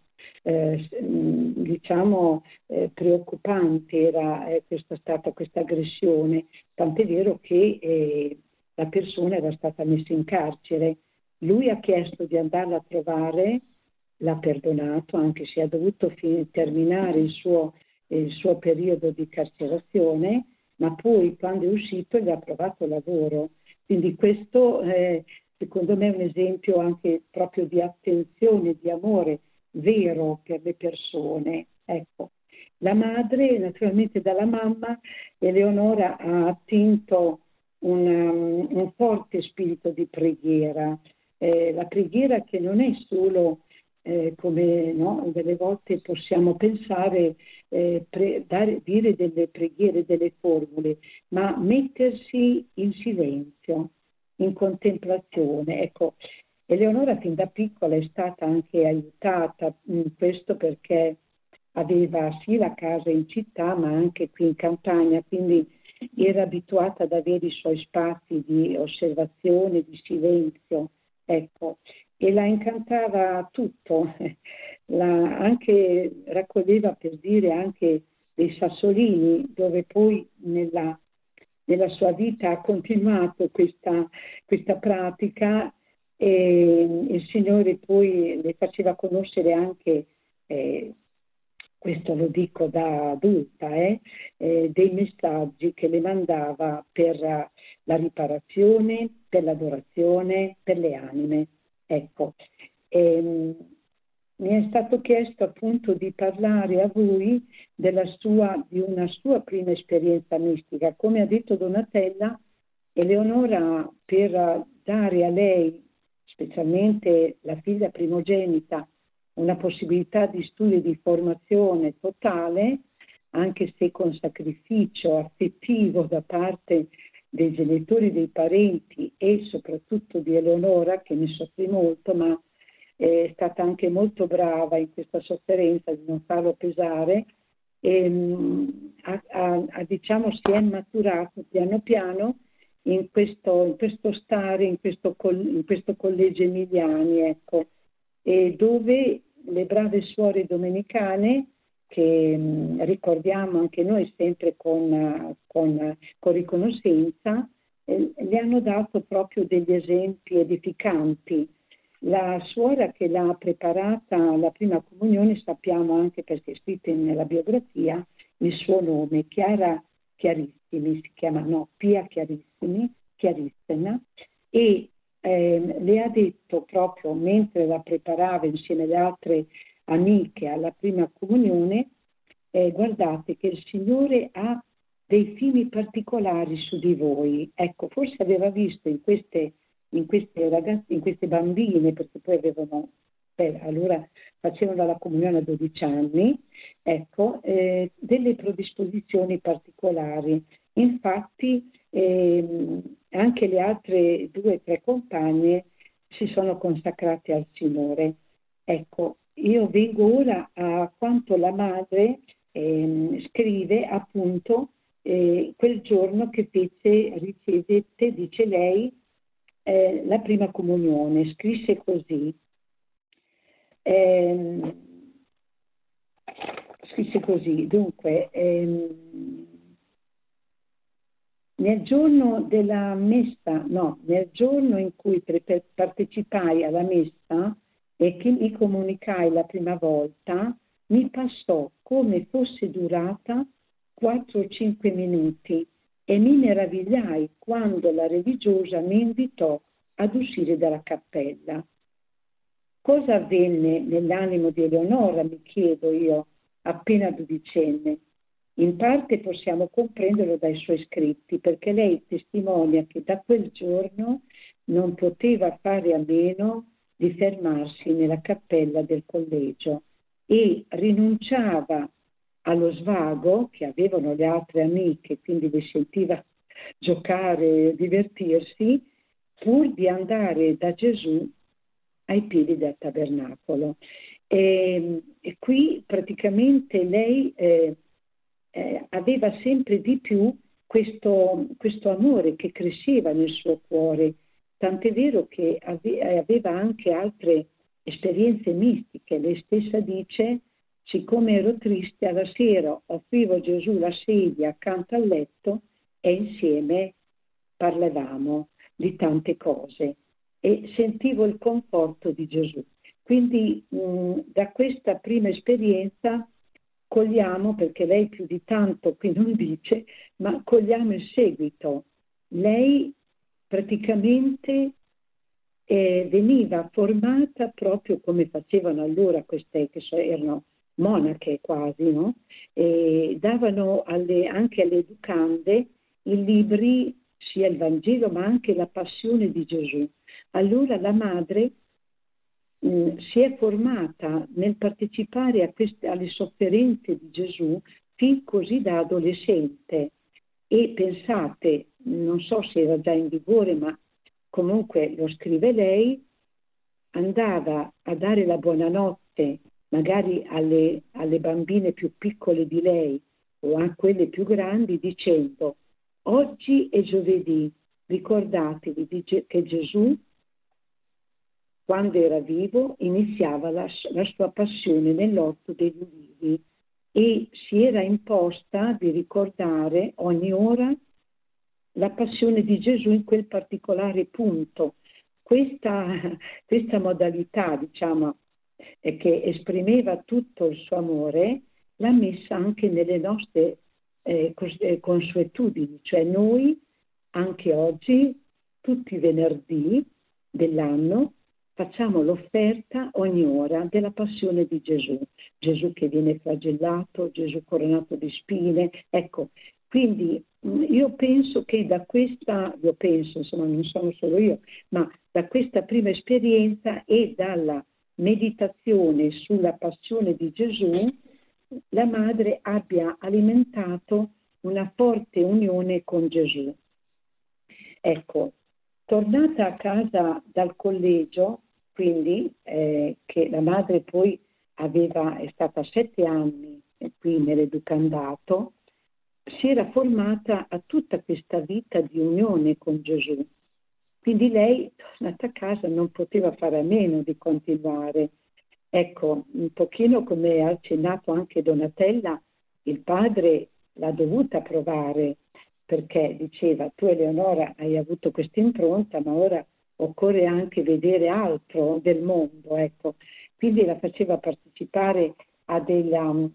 [SPEAKER 5] preoccupante era stata questa aggressione, tant'è vero che la persona era stata messa in carcere. Lui ha chiesto di andarla a trovare, l'ha perdonato, anche se ha dovuto terminare il suo periodo di carcerazione, ma poi quando è uscito gli ha trovato lavoro. Quindi questo secondo me è un esempio anche proprio di attenzione, di amore vero per le persone. Ecco, la madre, naturalmente dalla mamma, Eleonora ha attinto un forte spirito di preghiera. La preghiera che non è solo come delle volte possiamo pensare dire delle preghiere, delle formule, ma mettersi in silenzio, in contemplazione. Ecco, Eleonora fin da piccola è stata anche aiutata in questo perché aveva sì la casa in città ma anche qui in campagna, quindi era abituata ad avere i suoi spazi di osservazione, di silenzio. Ecco, e la incantava tutto, anche raccoglieva, per dire, anche dei sassolini, dove poi nella sua vita ha continuato questa pratica, e il Signore poi le faceva conoscere anche, questo lo dico da adulta, dei messaggi che le mandava per la riparazione, per l'adorazione, per le anime. Ecco, mi è stato chiesto appunto di parlare a voi di una sua prima esperienza mistica. Come ha detto Donatella, Eleonora, per dare a lei, specialmente la figlia primogenita, una possibilità di studio e di formazione totale, anche se con sacrificio affettivo da parte dei genitori, dei parenti e soprattutto di Eleonora, che ne soffrì molto, ma è stata anche molto brava in questa sofferenza di non farlo pesare, diciamo si è maturato piano piano in questo stare, in questo collegio Emiliani, ecco, e dove le brave suore domenicane, che ricordiamo anche noi sempre con riconoscenza, le hanno dato proprio degli esempi edificanti. La suora che l'ha preparata alla prima comunione, sappiamo anche perché è scritto nella biografia il suo nome, Chiara Chiarissimi, si chiama, Pia Chiarissima, e le ha detto proprio mentre la preparava insieme alle altre amiche alla prima comunione, guardate che il Signore ha dei fini particolari su di voi. Ecco, forse aveva visto in queste ragazze, in queste bambine, perché poi allora facevano la comunione a 12 anni, ecco, delle predisposizioni particolari. Infatti anche le altre 2 o 3 compagne si sono consacrate al Signore. Ecco, io vengo ora a quanto la madre scrive appunto quel giorno che ricevette, dice lei, la prima comunione. Scrisse così. Dunque, nel giorno in cui partecipai alla messa e che mi comunicai la prima volta, mi passò come fosse durata 4 o 5 minuti e mi meravigliai quando la religiosa mi invitò ad uscire dalla cappella. Cosa avvenne nell'animo di Eleonora, mi chiedo io, appena dodicenne? In parte possiamo comprenderlo dai suoi scritti, perché lei testimonia che da quel giorno non poteva fare a meno di fermarsi nella cappella del collegio e rinunciava allo svago che avevano le altre amiche, quindi le sentiva giocare, divertirsi, pur di andare da Gesù ai piedi del tabernacolo. E qui praticamente lei aveva sempre di più questo amore che cresceva nel suo cuore, tant'è vero che aveva anche altre esperienze mistiche. Lei stessa dice: siccome ero triste, alla sera offrivo a Gesù la sedia accanto al letto e insieme parlavamo di tante cose e sentivo il conforto di Gesù. Quindi da questa prima esperienza cogliamo, perché lei più di tanto qui non dice, ma cogliamo il seguito. Lei praticamente veniva formata proprio come facevano allora queste che erano monache quasi, no? E davano anche alle educande i libri, sia il Vangelo ma anche la Passione di Gesù. Allora la madre si è formata nel partecipare alle sofferenze di Gesù fin così da adolescente, e pensate, non so se era già in vigore, ma comunque lo scrive lei, andava a dare la buonanotte magari alle bambine più piccole di lei o a quelle più grandi, dicendo: oggi è giovedì, ricordatevi che Gesù, quando era vivo, iniziava la sua passione nell'orto degli ulivi e si era imposta di ricordare ogni ora la passione di Gesù in quel particolare punto. Questa modalità, diciamo, che esprimeva tutto il suo amore, l'ha messa anche nelle nostre consuetudini, cioè noi anche oggi, tutti i venerdì dell'anno, facciamo l'offerta ogni ora della passione di Gesù. Gesù che viene flagellato, Gesù coronato di spine. Ecco, quindi io penso che insomma non sono solo io, ma da questa prima esperienza e dalla meditazione sulla passione di Gesù, la madre abbia alimentato una forte unione con Gesù. Ecco, tornata a casa dal collegio, quindi che la madre poi è stata 7 anni qui nell'educandato, si era formata a tutta questa vita di unione con Gesù. Quindi lei, tornata a casa, non poteva fare a meno di continuare. Ecco, un pochino come ha accennato anche Donatella, il padre l'ha dovuta provare, perché diceva: tu Eleonora hai avuto questa impronta, ma ora occorre anche vedere altro del mondo, ecco. Quindi la faceva partecipare a delle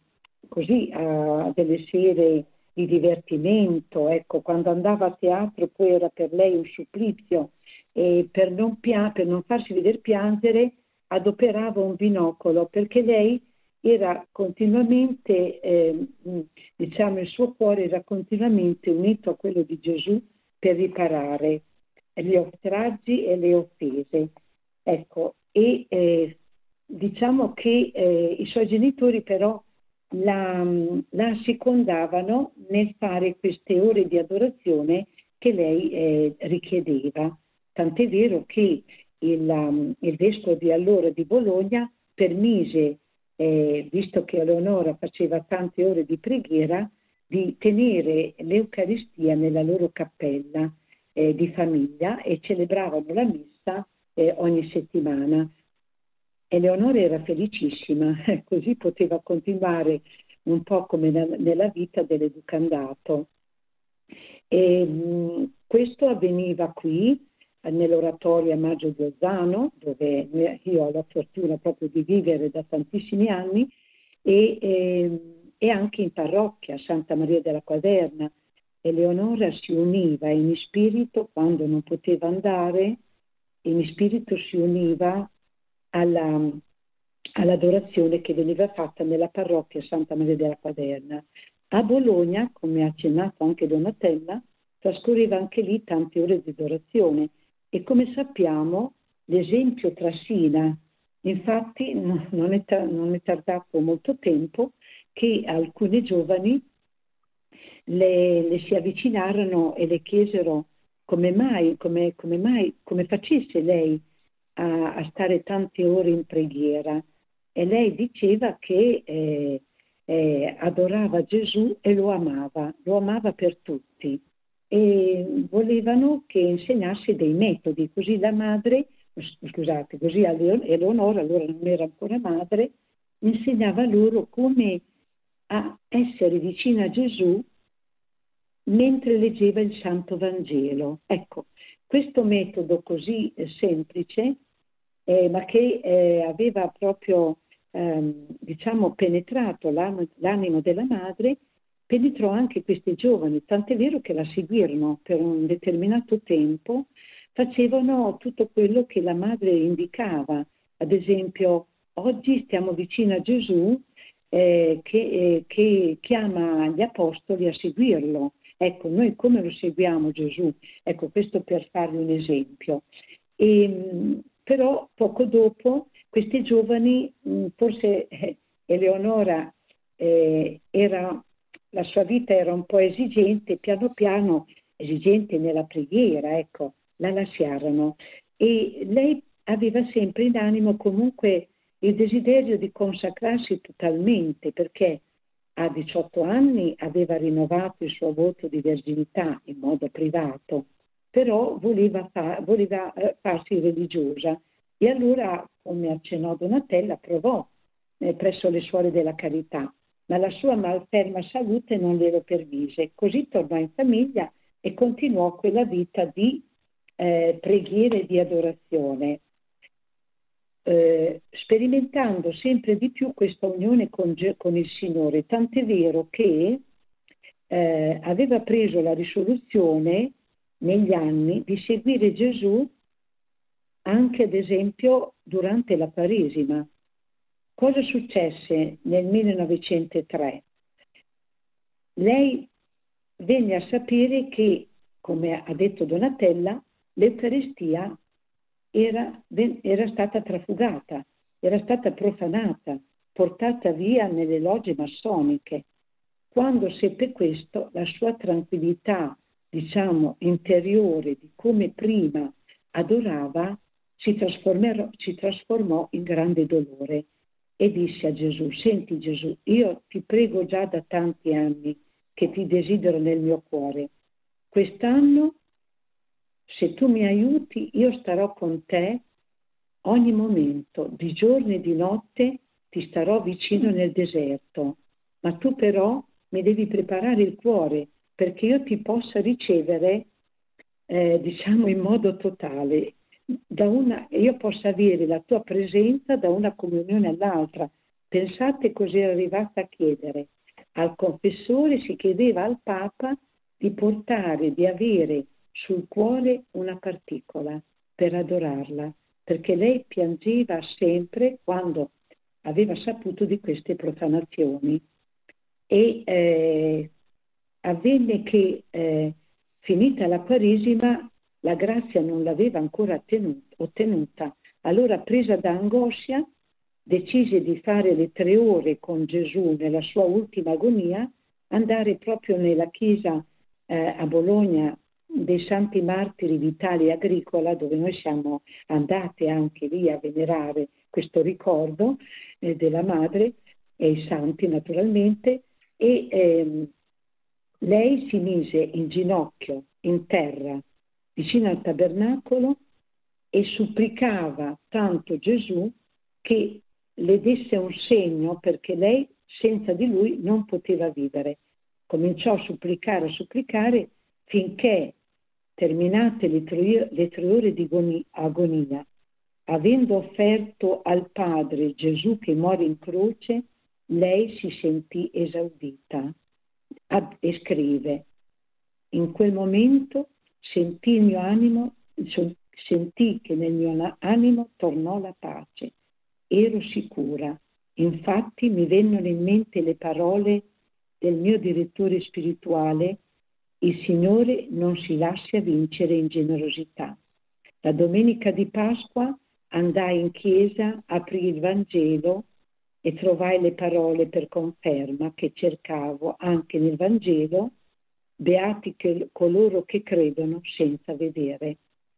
[SPEAKER 5] sere di divertimento, ecco. Quando andava a teatro poi era per lei un supplizio, e per non farsi vedere piangere adoperava un binocolo, perché lei era continuamente, il suo cuore era continuamente unito a quello di Gesù per riparare gli oltraggi e le offese. Ecco, e diciamo che i suoi genitori però la assecondavano nel fare queste ore di adorazione che lei richiedeva. Tant'è vero che il vescovo di allora di Bologna permise, visto che Eleonora faceva tante ore di preghiera, di tenere l'Eucaristia nella loro cappella di famiglia e celebravano la messa ogni settimana. Eleonora era felicissima, così poteva continuare un po' come nella vita dell'educandato. Questo avveniva qui, nell'oratorio a Maggio di Ozzano, dove io ho la fortuna proprio di vivere da tantissimi anni, e anche in parrocchia, Santa Maria della Quaderna. Eleonora si univa in spirito, quando non poteva andare, in spirito si univa all'adorazione che veniva fatta nella parrocchia Santa Maria della Quaderna. A Bologna, come ha accennato anche Donatella, trascorreva anche lì tante ore di adorazione e come sappiamo l'esempio trascina. Infatti non è tardato molto tempo che alcuni giovani le si avvicinarono e le chiesero come facesse lei a stare tante ore in preghiera, e lei diceva che adorava Gesù e lo amava per tutti, e volevano che insegnasse dei metodi, così la madre, così Eleonora, allora non era ancora madre, insegnava loro come a essere vicina a Gesù mentre leggeva il Santo Vangelo. Ecco, questo metodo così semplice, ma che aveva proprio penetrato l'animo della madre, penetrò anche questi giovani, tant'è vero che la seguirono per un determinato tempo, facevano tutto quello che la madre indicava. Ad esempio, oggi stiamo vicino a Gesù che chiama gli apostoli a seguirlo. Ecco, noi come lo seguiamo Gesù? Ecco, questo per farvi un esempio. Però poco dopo questi giovani, forse Eleonora la sua vita era un po' esigente, piano piano esigente nella preghiera, ecco, la lasciarono. E lei aveva sempre in animo comunque il desiderio di consacrarsi totalmente, perché a 18 anni aveva rinnovato il suo voto di verginità in modo privato, però voleva farsi religiosa. E allora, come accennò Donatella, provò presso le suore della carità, ma la sua malferma salute non glielo permise. Così tornò in famiglia e continuò quella vita di preghiera e di adorazione, sperimentando sempre di più questa unione con il Signore, tant'è vero che aveva preso la risoluzione negli anni di seguire Gesù anche ad esempio durante la Quaresima. Cosa successe nel 1903? Lei venne a sapere che, come ha detto Donatella, l'Eucaristia era stata trafugata, era stata profanata, portata via nelle logge massoniche. Quando seppe questo, la sua tranquillità, interiore, di come prima adorava, si trasformò in grande dolore e disse a Gesù: senti Gesù, io ti prego già da tanti anni che ti desidero nel mio cuore. Quest'anno, se tu mi aiuti, io starò con te ogni momento, di giorno e di notte ti starò vicino nel deserto, ma tu però mi devi preparare il cuore perché io ti possa ricevere, in modo totale. Io possa avere la tua presenza da una comunione all'altra. Pensate cos'era arrivata a chiedere. Al confessore si chiedeva al Papa di avere sul cuore una particola per adorarla, perché lei piangeva sempre quando aveva saputo di queste profanazioni. E avvenne che finita la Quaresima la grazia non l'aveva ancora ottenuta. Allora, presa da angoscia, decise di fare le 3 ore con Gesù nella sua ultima agonia, andare proprio nella chiesa a Bologna dei Santi Martiri Vitale e Agricola, dove noi siamo andate anche lì a venerare questo ricordo della madre e i santi naturalmente, e lei si mise in ginocchio in terra vicino al tabernacolo e supplicava tanto Gesù che le desse un segno, perché lei senza di lui non poteva vivere. Cominciò a supplicare finché, terminate le 3 ore di agonia, avendo offerto al Padre Gesù che muore in croce, lei si sentì esaudita. E scrive: in quel momento sentì che nel mio animo tornò la pace. Ero sicura. Infatti mi vennero in mente le parole del mio direttore spirituale: il Signore non si lascia vincere in generosità. La domenica di Pasqua andai in chiesa, aprii il Vangelo e trovai le parole per conferma che cercavo anche nel Vangelo: beati coloro che credono senza vedere.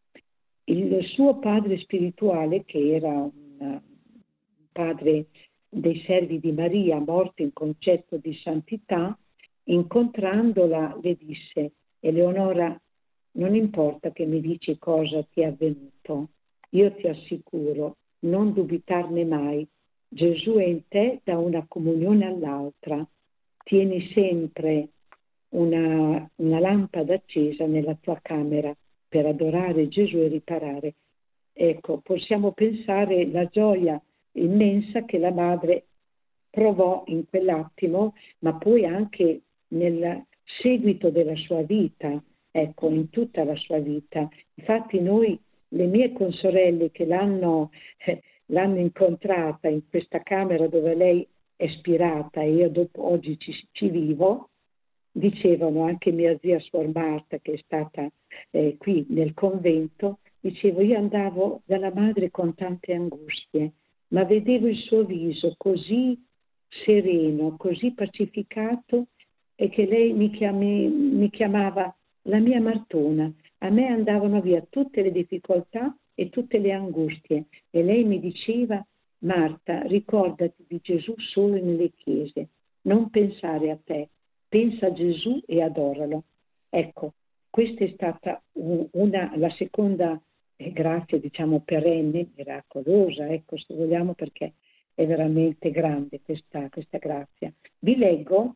[SPEAKER 5] Il suo padre spirituale, che era un padre dei servi di Maria, morto in concetto di santità, incontrandola le disse: Eleonora, non importa che mi dici cosa ti è avvenuto, io ti assicuro, non dubitarne mai, Gesù è in te da una comunione all'altra, tieni sempre una lampada accesa nella tua camera per adorare Gesù e riparare. Ecco, possiamo pensare la gioia immensa che la madre provò in quell'attimo, ma poi anche nel seguito della sua vita, ecco, in tutta la sua vita. Infatti noi, le mie consorelle che l'hanno incontrata in questa camera dove lei è spirata e io oggi ci vivo, dicevano, anche mia zia Suor Marta che è stata qui nel convento, dicevo, io andavo dalla madre con tante angustie, ma vedevo il suo viso così sereno, così pacificato, e che lei mi chiamava la mia Martona. A me andavano via tutte le difficoltà e tutte le angustie, e lei mi diceva: Marta, ricordati di Gesù solo nelle chiese, non pensare a te, pensa a Gesù e adoralo. Ecco, questa è stata la seconda grazia, diciamo, perenne, miracolosa, ecco, se vogliamo, perché è veramente grande questa grazia. Vi leggo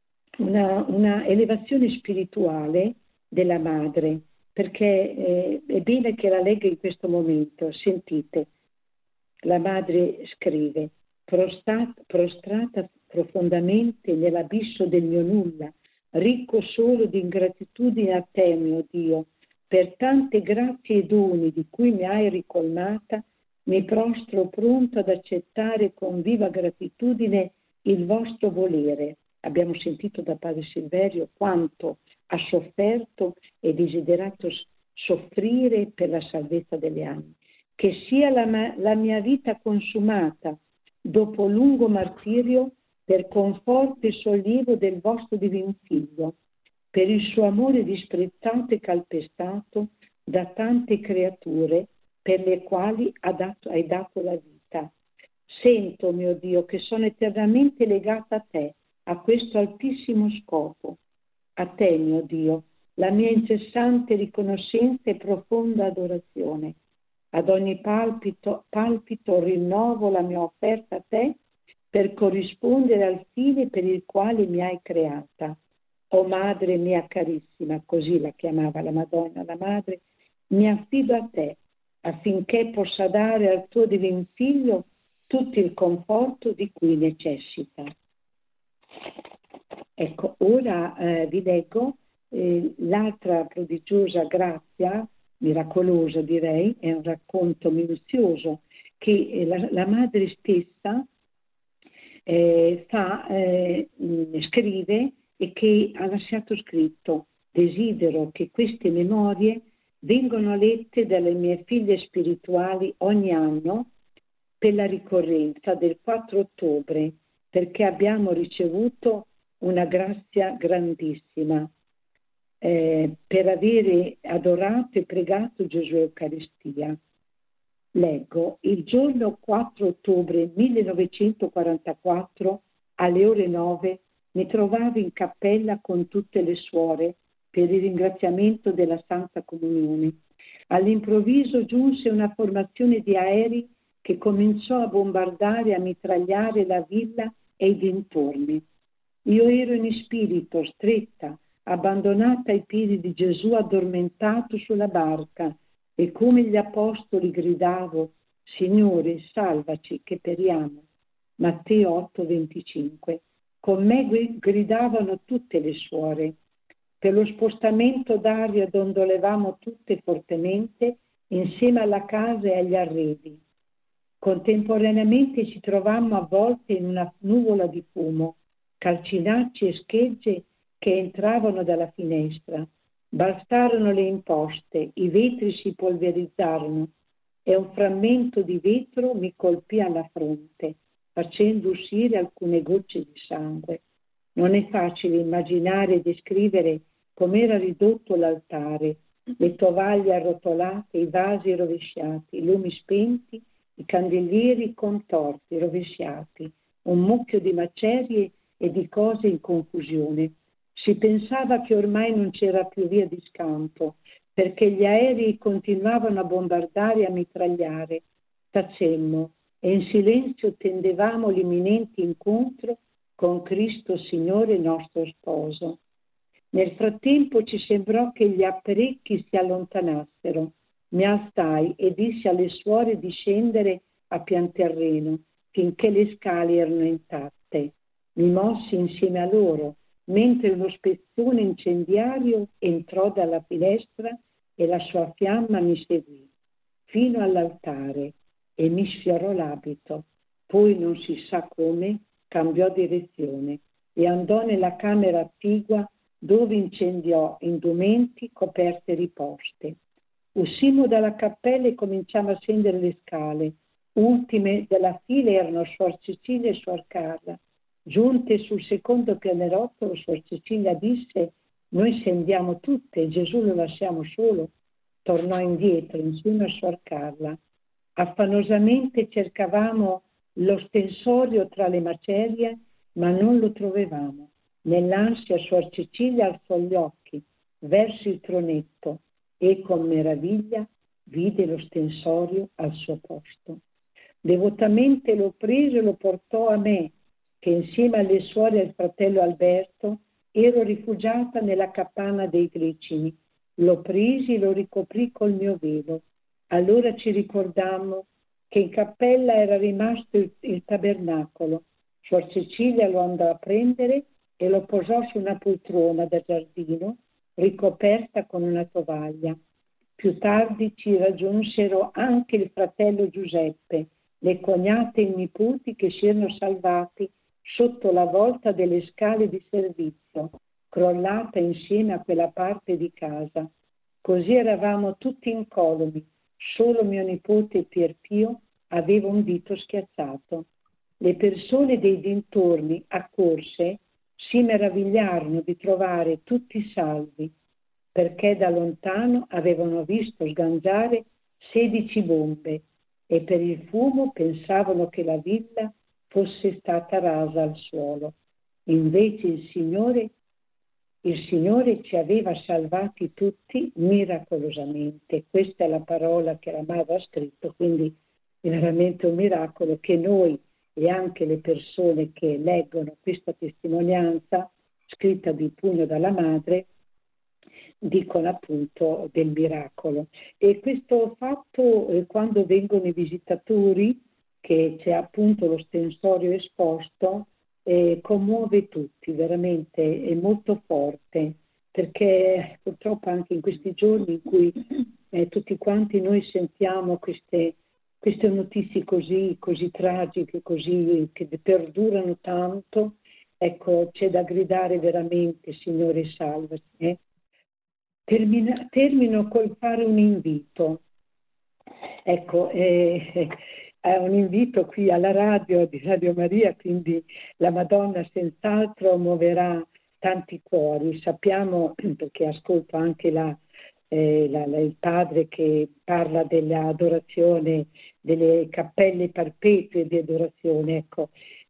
[SPEAKER 5] una elevazione spirituale della madre, perché è bene che la legga in questo momento. Sentite, la madre scrive: prostrata profondamente nell'abisso del mio nulla, ricco solo di ingratitudine a te, mio Dio, per tante grazie e doni di cui mi hai ricolmata, mi prostro pronto ad accettare con viva gratitudine il vostro volere. Abbiamo sentito da Padre Silverio quanto ha sofferto e desiderato soffrire per la salvezza delle anime. Che sia la mia vita consumata dopo lungo martirio per conforto e sollievo del vostro divin Figlio, per il suo amore disprezzato e calpestato da tante creature per le quali hai dato la vita. Sento, mio Dio, che sono eternamente legata a te, a questo altissimo scopo. A te, mio Dio, la mia incessante riconoscenza e profonda adorazione. Ad ogni palpito rinnovo la mia offerta a te per corrispondere al fine per il quale mi hai creata. O Madre mia carissima, così la chiamava la Madonna, la Madre, mi affido a te affinché possa dare al tuo divin Figlio tutto il conforto di cui necessita. Ecco, ora vi leggo l'altra prodigiosa grazia, miracolosa direi, è un racconto minuzioso che la madre stessa scrive e che ha lasciato scritto: desidero che queste memorie vengano lette dalle mie figlie spirituali ogni anno per la ricorrenza del 4 ottobre, perché abbiamo ricevuto una grazia grandissima per avere adorato e pregato Gesù Eucaristia. Leggo: il giorno 4 ottobre 1944 alle ore 9 mi trovavo in cappella con tutte le suore per il ringraziamento della Santa Comunione. All'improvviso giunse una formazione di aerei che cominciò a bombardare e a mitragliare la villa e i dintorni. Io ero in spirito, stretta, abbandonata ai piedi di Gesù addormentato sulla barca, e come gli apostoli gridavo: Signore, salvaci che periamo. Matteo 8,25. Con me gridavano tutte le suore. Per lo spostamento d'aria dondolevamo tutte fortemente insieme alla casa e agli arredi. Contemporaneamente ci trovammo avvolte in una nuvola di fumo, calcinacci e schegge che entravano dalla finestra. Balzarono le imposte, i vetri si polverizzarono e un frammento di vetro mi colpì alla fronte, facendo uscire alcune gocce di sangue. Non è facile immaginare e descrivere com'era ridotto l'altare, le tovaglie arrotolate, i vasi rovesciati, i lumi spenti, i candelieri contorti, rovesciati, un mucchio di macerie e di cose in confusione. Si pensava che ormai non c'era più via di scampo, perché gli aerei continuavano a bombardare e a mitragliare. Tacemmo e in silenzio attendevamo l'imminente incontro con Cristo Signore nostro sposo. Nel frattempo ci sembrò che gli apparecchi si allontanassero. Mi alzai e dissi alle suore di scendere a pian terreno finché le scale erano intatte. Mi mossi insieme a loro, mentre uno spezzone incendiario entrò dalla finestra e la sua fiamma mi seguì fino all'altare e mi sfiorò l'abito. Poi non si sa come cambiò direzione e andò nella camera attigua dove incendiò indumenti, coperte riposte. Uscimmo dalla cappella e cominciamo a scendere le scale. Ultime della fila erano Suor Cecilia e Suor Carla. Giunte sul secondo pianerottolo, Suor Cecilia disse: noi scendiamo tutte, Gesù lo lasciamo solo. Tornò indietro insieme a Suor Carla. Affannosamente cercavamo lo stensorio tra le macerie, ma non lo trovavamo. Nell'ansia Suor Cecilia alzò gli occhi verso il tronetto e con meraviglia vide lo stensorio al suo posto. Devotamente lo prese e lo portò a me, che insieme alle suore e al fratello Alberto ero rifugiata nella capanna dei Glicini. Lo presi e lo ricoprì col mio velo. Allora ci ricordammo che in cappella era rimasto il tabernacolo. Suor Cecilia lo andò a prendere e lo posò su una poltrona da giardino ricoperta con una tovaglia. Più tardi ci raggiunsero anche il fratello Giuseppe, le cognate e i nipoti che si erano salvati sotto la volta delle scale di servizio, crollata insieme a quella parte di casa. Così eravamo tutti incolumi, solo mio nipote Pierpio aveva un dito schiacciato. Le persone dei dintorni accorse si meravigliarono di trovare tutti salvi, perché da lontano avevano visto sgangiare 16 bombe e per il fumo pensavano che la villa fosse stata rasa al suolo. Invece il Signore ci aveva salvati tutti miracolosamente. Questa è la parola che la madre ha scritto, quindi è veramente un miracolo che noi e anche le persone che leggono questa testimonianza scritta di pugno dalla madre dicono appunto del miracolo. E questo fatto, quando vengono i visitatori, che c'è appunto lo stensorio esposto, commuove tutti, veramente è molto forte, perché purtroppo anche in questi giorni in cui tutti quanti noi sentiamo queste notizie così tragiche, così che perdurano tanto, ecco, c'è da gridare veramente: Signore salvaci. Termino col fare un invito. Ecco, è un invito qui alla radio di Radio Maria, quindi la Madonna senz'altro muoverà tanti cuori. Sappiamo, perché ascolto anche il padre che parla dell'adorazione, delle cappelle perpetue di adorazione. Ecco,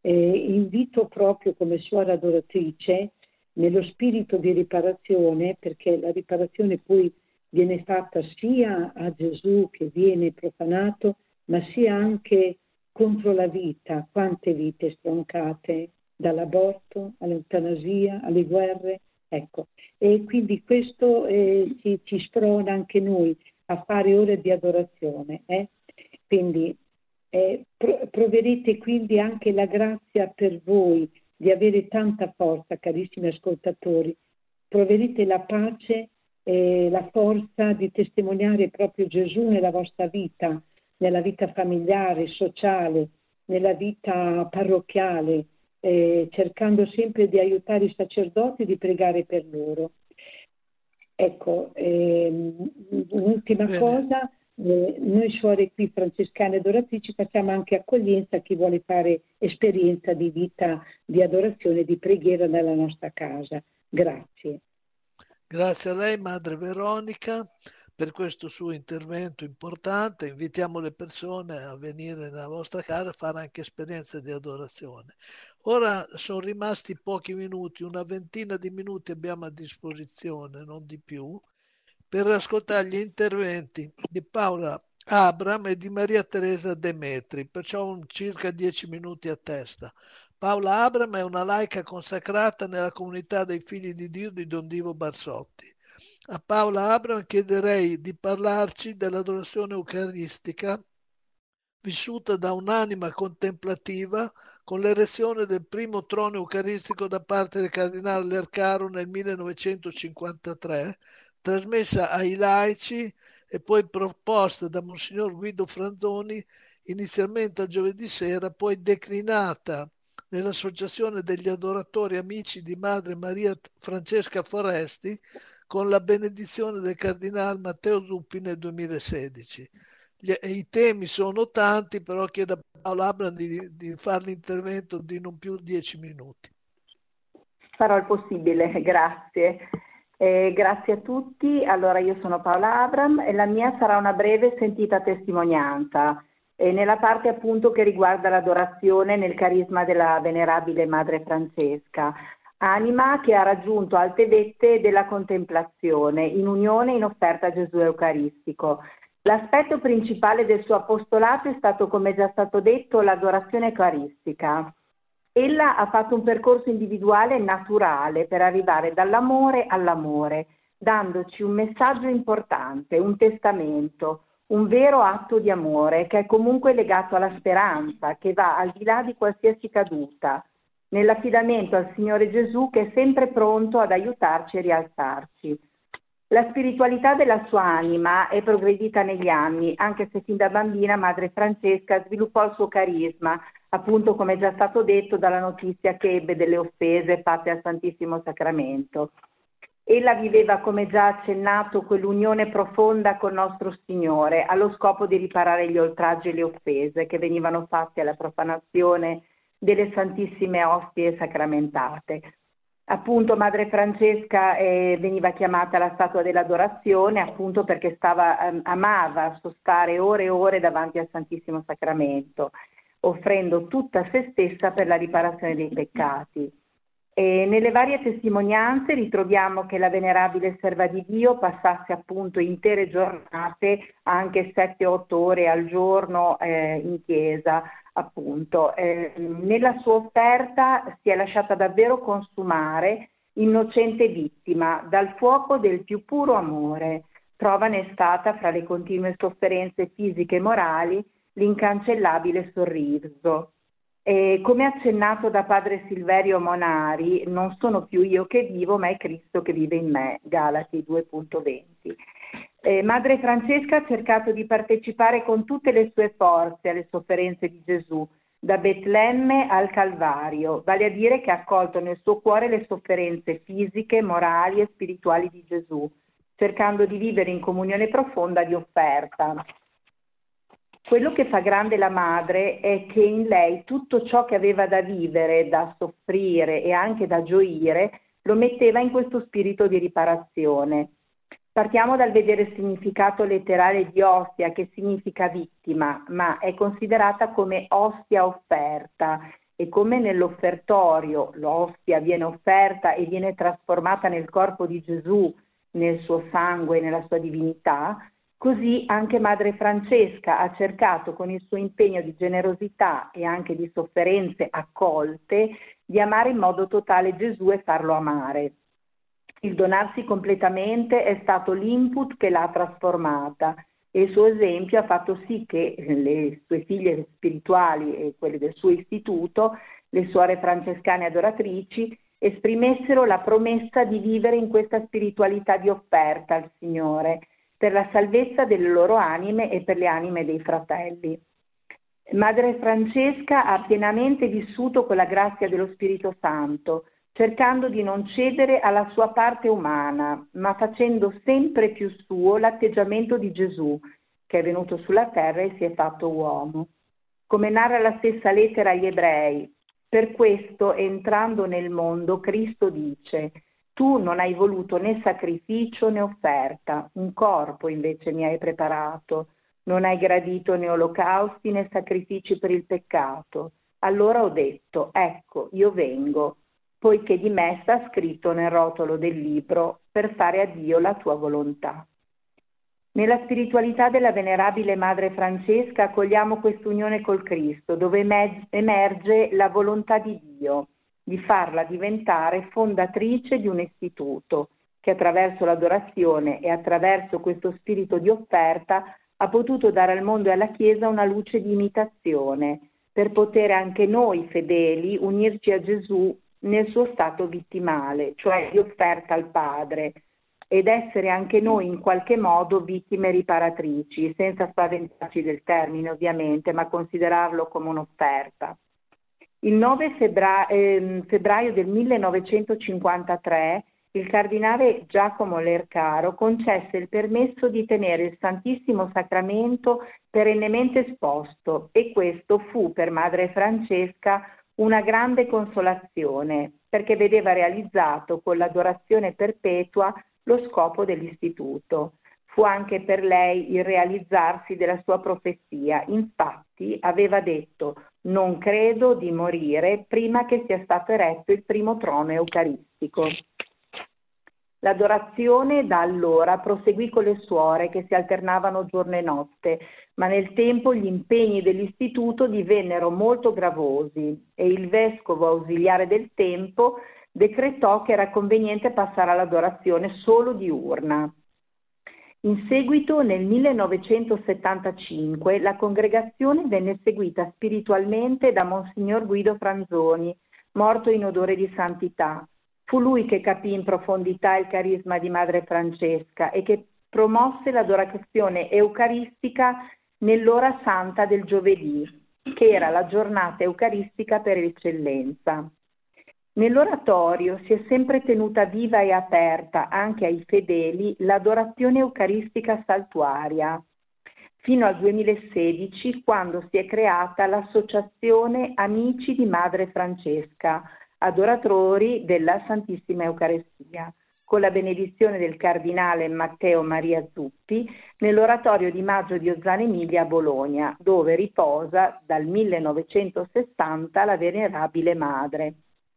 [SPEAKER 5] invito proprio come suora adoratrice nello spirito di riparazione, perché la riparazione poi viene fatta sia a Gesù che viene profanato, ma sia anche contro la vita. Quante vite stroncate, dall'aborto all'eutanasia, alle guerre, ecco. E quindi questo ci sprona anche noi a fare ore di adorazione. Quindi proverete quindi anche la grazia per voi di avere tanta forza, carissimi ascoltatori. Proverete la pace e la forza di testimoniare proprio Gesù nella vostra vita, nella vita familiare, sociale, nella vita parrocchiale, cercando sempre di aiutare i sacerdoti, di pregare per loro. Ecco, un'ultima cosa, noi suore qui francescane adoratrici facciamo anche accoglienza a chi vuole fare esperienza di vita di adorazione, di preghiera nella nostra casa. Grazie.
[SPEAKER 2] Grazie a lei, Madre Veronica, per questo suo intervento importante. Invitiamo le persone a venire nella vostra casa a fare anche esperienze di adorazione. Ora sono rimasti pochi minuti, una ventina di minuti abbiamo a disposizione, non di più, per ascoltare gli interventi di Paola Abram e di Maria Teresa Demetri, perciò circa 10 minuti a testa. Paola Abram è una laica consacrata nella comunità dei Figli di Dio di Don Divo Barsotti. A Paola Abram chiederei di parlarci dell'adorazione eucaristica vissuta da un'anima contemplativa con l'erezione del primo trono eucaristico da parte del cardinale Lercaro nel 1953, trasmessa ai laici e poi proposta da Monsignor Guido Franzoni inizialmente a giovedì sera, poi declinata nell'Associazione degli Adoratori Amici di Madre Maria Francesca Foresti con la benedizione del Cardinale Matteo Zuppi nel 2016. I temi sono tanti, però chiedo a Paola Abram di fare l'intervento di non più 10 minuti.
[SPEAKER 6] Farò il possibile, grazie. Grazie a tutti. Allora, io sono Paola Abram e la mia sarà una breve sentita testimonianza. Nella parte appunto che riguarda l'adorazione nel carisma della venerabile Madre Francesca, anima che ha raggiunto alte vette della contemplazione, in unione e in offerta a Gesù Eucaristico. L'aspetto principale del suo apostolato è stato, come già stato detto, l'adorazione eucaristica. Ella ha fatto un percorso individuale e naturale per arrivare dall'amore all'amore, dandoci un messaggio importante, un testamento, un vero atto di amore che è comunque legato alla speranza, che va al di là di qualsiasi caduta, nell'affidamento al Signore Gesù che è sempre pronto ad aiutarci e rialzarci. La spiritualità della sua anima è progredita negli anni, anche se fin da bambina Madre Francesca sviluppò il suo carisma, appunto come è già stato detto dalla notizia che ebbe delle offese fatte al Santissimo Sacramento. Ella viveva, come già accennato, quell'unione profonda col nostro Signore, allo scopo di riparare gli oltraggi e le offese che venivano fatte alla profanazione delle Santissime Ostie sacramentate. Appunto Madre Francesca veniva chiamata la statua dell'adorazione appunto perché amava stare ore e ore davanti al Santissimo Sacramento, offrendo tutta se stessa per la riparazione dei peccati. E nelle varie testimonianze ritroviamo che la venerabile serva di Dio passasse appunto intere giornate, anche 7-8 ore al giorno in chiesa, appunto. Nella sua offerta si è lasciata davvero consumare, innocente vittima, dal fuoco del più puro amore. Prova ne è stata, fra le continue sofferenze fisiche e morali, l'incancellabile sorriso. Come accennato da padre Silverio Monari, non sono più io che vivo, ma è Cristo che vive in me, Galati 2.20. Madre Francesca ha cercato di partecipare con tutte le sue forze alle sofferenze di Gesù, da Betlemme al Calvario, vale a dire che ha accolto nel suo cuore le sofferenze fisiche, morali e spirituali di Gesù, cercando di vivere in comunione profonda di offerta. Quello che fa grande la madre è che in lei tutto ciò che aveva da vivere, da soffrire e anche da gioire, lo metteva in questo spirito di riparazione. Partiamo dal vedere il significato letterale di ostia, che significa vittima, ma è considerata come ostia offerta, e come nell'offertorio l'ostia viene offerta e viene trasformata nel corpo di Gesù, nel suo sangue e nella sua divinità, così anche Madre Francesca ha cercato con il suo impegno di generosità e anche di sofferenze accolte di amare in modo totale Gesù e farlo amare. Il donarsi completamente è stato l'input che l'ha trasformata e il suo esempio ha fatto sì che le sue figlie spirituali e quelle del suo istituto, le suore francescane adoratrici, esprimessero la promessa di vivere in questa spiritualità di offerta al Signore per la salvezza delle loro anime e per le anime dei fratelli. Madre Francesca ha pienamente vissuto con la grazia dello Spirito Santo, cercando di non cedere alla sua parte umana, ma facendo sempre più suo l'atteggiamento di Gesù, che è venuto sulla terra e si è fatto uomo. Come narra la stessa lettera agli Ebrei, per questo, entrando nel mondo, Cristo dice: tu non hai voluto né sacrificio né offerta, un corpo invece mi hai preparato, non hai gradito né olocausti né sacrifici per il peccato. Allora ho detto: ecco, io vengo, poiché di me sta scritto nel rotolo del libro, per fare a Dio la tua volontà. Nella spiritualità della venerabile Madre Francesca cogliamo quest'unione col Cristo, dove emerge la volontà di Dio, di farla diventare fondatrice di un istituto, che attraverso l'adorazione e attraverso questo spirito di offerta ha potuto dare al mondo e alla Chiesa una luce di imitazione, per poter anche noi fedeli unirci a Gesù nel suo stato vittimale, cioè di offerta al Padre, ed essere anche noi in qualche modo vittime riparatrici, senza spaventarci del termine ovviamente, ma considerarlo come un'offerta. Il 9 febbraio del 1953 il cardinale Giacomo Lercaro concesse il permesso di tenere il Santissimo Sacramento perennemente esposto e questo fu per Madre Francesca una grande consolazione, perché vedeva realizzato con l'adorazione perpetua lo scopo dell'istituto. Fu anche per lei il realizzarsi della sua profezia. Infatti aveva detto: non credo di morire prima che sia stato eretto il primo trono eucaristico. L'adorazione da allora proseguì con le suore che si alternavano giorno e notte, ma nel tempo gli impegni dell'istituto divennero molto gravosi e il vescovo ausiliare del tempo decretò che era conveniente passare all'adorazione solo diurna. In seguito, nel 1975, la congregazione venne seguita spiritualmente da Monsignor Guido Franzoni, morto in odore di santità. Fu lui che capì in profondità il carisma di Madre Francesca e che promosse l'adorazione eucaristica nell'ora santa del giovedì, che era la giornata eucaristica per eccellenza. Nell'oratorio si è sempre tenuta viva e aperta anche ai fedeli l'adorazione eucaristica saltuaria, fino al 2016, quando si è creata l'associazione Amici di Madre Francesca, adoratori della Santissima Eucaristia, con la benedizione del cardinale Matteo Maria Zuppi nell'oratorio di Maggio di Ozzana Emilia a Bologna, dove riposa dal 1960 la venerabile madre.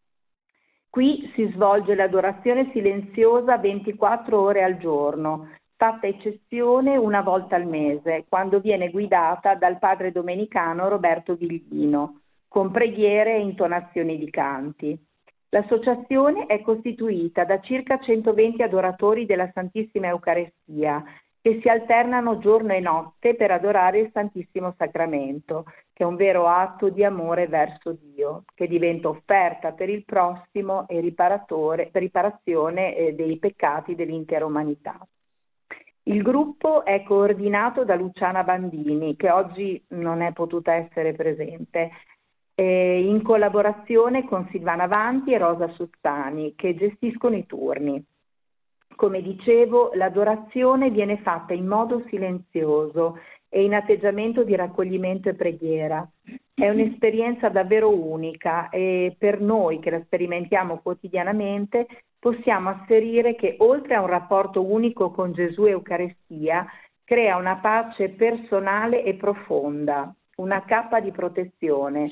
[SPEAKER 6] Qui si svolge l'adorazione silenziosa 24 ore al giorno, fatta eccezione una volta al mese, quando viene guidata dal padre domenicano Roberto Viglino, con preghiere e intonazioni di canti. L'associazione è costituita da circa 120 adoratori della Santissima Eucaristia che si alternano giorno e notte per adorare il Santissimo Sacramento, che è un vero atto di amore verso Dio, che diventa offerta per il prossimo e riparazione dei peccati dell'intera umanità. Il gruppo è coordinato da Luciana Bandini, che oggi non è potuta essere presente, in collaborazione con Silvana Vanti e Rosa Suzzani, che gestiscono i turni. Come dicevo, l'adorazione viene fatta in modo silenzioso e in atteggiamento di raccoglimento e preghiera. È un'esperienza davvero unica e per noi che la sperimentiamo quotidianamente possiamo asserire che oltre a un rapporto unico con Gesù e Eucaristia, crea una pace personale e profonda, una cappa di protezione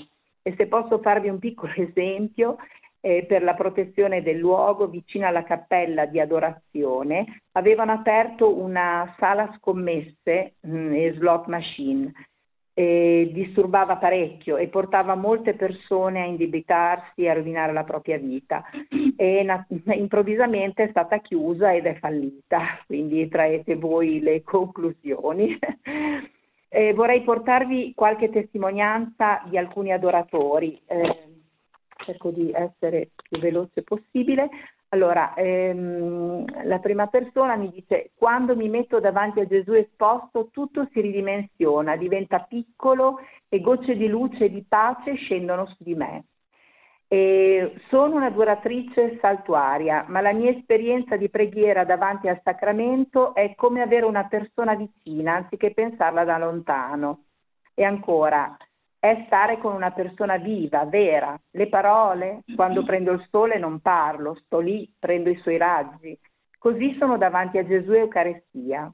[SPEAKER 6] E se posso farvi un piccolo esempio, per la protezione del luogo, vicino alla cappella di adorazione, avevano aperto una sala scommesse e slot machine. Disturbava parecchio e portava molte persone a indebitarsi e a rovinare la propria vita, e improvvisamente è stata chiusa ed è fallita, quindi traete voi le conclusioni. Vorrei portarvi qualche testimonianza di alcuni adoratori, cerco di essere più veloce possibile. Allora, la prima persona mi dice: quando mi metto davanti a Gesù esposto, tutto si ridimensiona, diventa piccolo e gocce di luce e di pace scendono su di me. Sono un'adoratrice saltuaria, ma la mia esperienza di preghiera davanti al sacramento è come avere una persona vicina, anziché pensarla da lontano. E ancora, è stare con una persona viva, vera. Le parole, quando prendo il sole non parlo, sto lì, prendo i suoi raggi. Così sono davanti a Gesù e Eucaristia.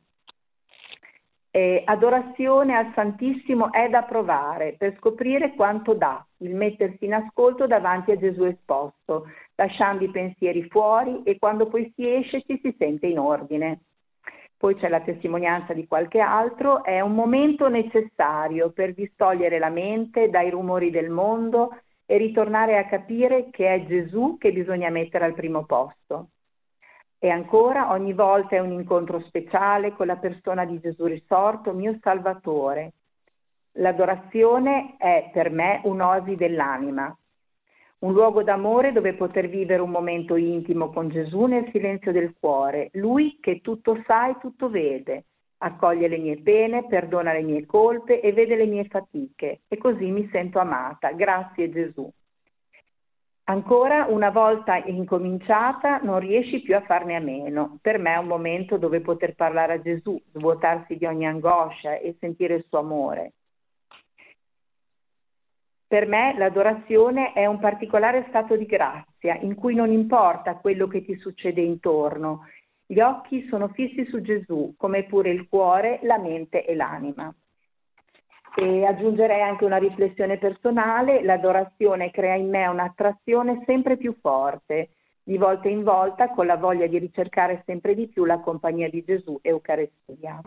[SPEAKER 6] Adorazione al Santissimo è da provare per scoprire quanto dà il mettersi in ascolto davanti a Gesù esposto, lasciando i pensieri fuori, e quando poi si esce ci si sente in ordine. Poi c'è la testimonianza di qualche altro: è un momento necessario per distogliere la mente dai rumori del mondo e ritornare a capire che è Gesù che bisogna mettere al primo posto. E ancora, ogni volta è un incontro speciale con la persona di Gesù risorto, mio Salvatore. L'adorazione è per me un'oasi dell'anima, un luogo d'amore dove poter vivere un momento intimo con Gesù nel silenzio del cuore, Lui che tutto sa e tutto vede, accoglie le mie pene, perdona le mie colpe e vede le mie fatiche, e così mi sento amata. Grazie Gesù. Ancora, una volta incominciata non riesci più a farne a meno. Per me è un momento dove poter parlare a Gesù, svuotarsi di ogni angoscia e sentire il suo amore. Per me l'adorazione è un particolare stato di grazia in cui non importa quello che ti succede intorno, gli occhi sono fissi su Gesù, come pure il cuore, la mente e l'anima. E aggiungerei anche una riflessione personale: l'adorazione crea in me un'attrazione sempre più forte, di volta in volta, con la voglia di ricercare sempre di più la compagnia di Gesù e Eucaristia.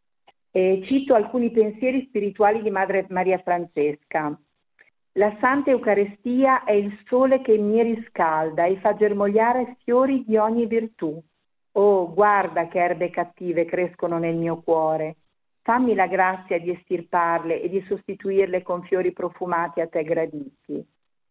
[SPEAKER 6] E cito alcuni pensieri spirituali di Madre Maria Francesca. La Santa Eucaristia è il sole che mi riscalda e fa germogliare fiori di ogni virtù. Oh, guarda che erbe cattive crescono nel mio cuore. Fammi la grazia di estirparle e di sostituirle con fiori profumati a te graditi.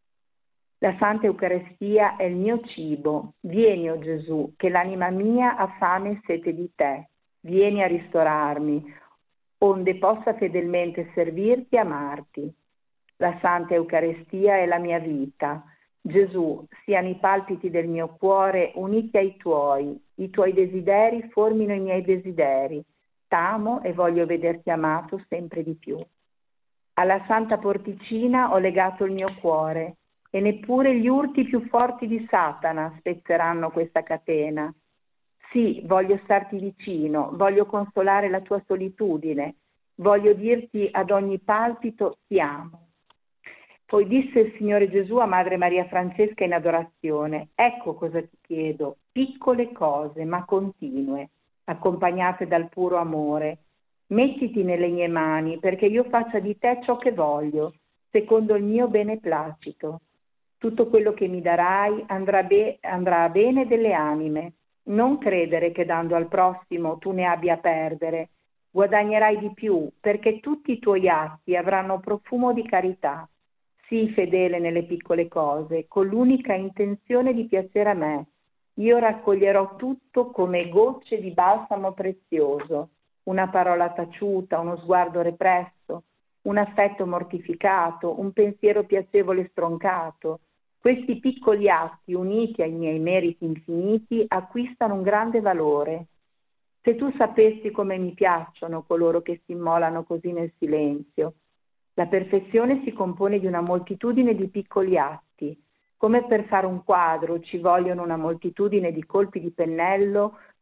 [SPEAKER 6] La Santa Eucaristia è il mio cibo. Vieni, o Gesù, che l'anima mia ha fame e sete di te. Vieni a ristorarmi, onde possa fedelmente servirti e amarti. La Santa Eucaristia è la mia vita. Gesù, siano i palpiti del mio cuore uniti ai i tuoi desideri formino i miei desideri. T'amo e voglio vederti amato sempre di più. Alla Santa Porticina ho legato il mio cuore, e neppure gli urti più forti di Satana spezzeranno questa catena. Sì, voglio starti vicino, voglio consolare la tua solitudine, voglio dirti ad ogni palpito ti amo. Poi disse il Signore Gesù a Madre Maria Francesca in adorazione: ecco cosa ti chiedo, piccole cose ma continue, accompagnate dal puro amore. Mettiti nelle mie mani perché io faccia di te ciò che voglio, secondo il mio beneplacito. Tutto quello che mi darai andrà a bene delle anime. Non credere che dando al prossimo tu ne abbia a perdere. Guadagnerai di più perché tutti i tuoi atti avranno profumo di carità. Sii fedele nelle piccole cose, con l'unica intenzione di piacere a me. Io raccoglierò tutto come gocce di balsamo prezioso, una parola taciuta, uno sguardo represso, un affetto mortificato, un pensiero piacevole stroncato. Questi piccoli atti, uniti ai miei meriti infiniti, acquistano un grande valore. Se tu sapessi come mi piacciono coloro che si immolano così nel silenzio. La perfezione si compone di una moltitudine di piccoli atti. Come per fare un quadro ci vogliono una moltitudine di colpi di pennello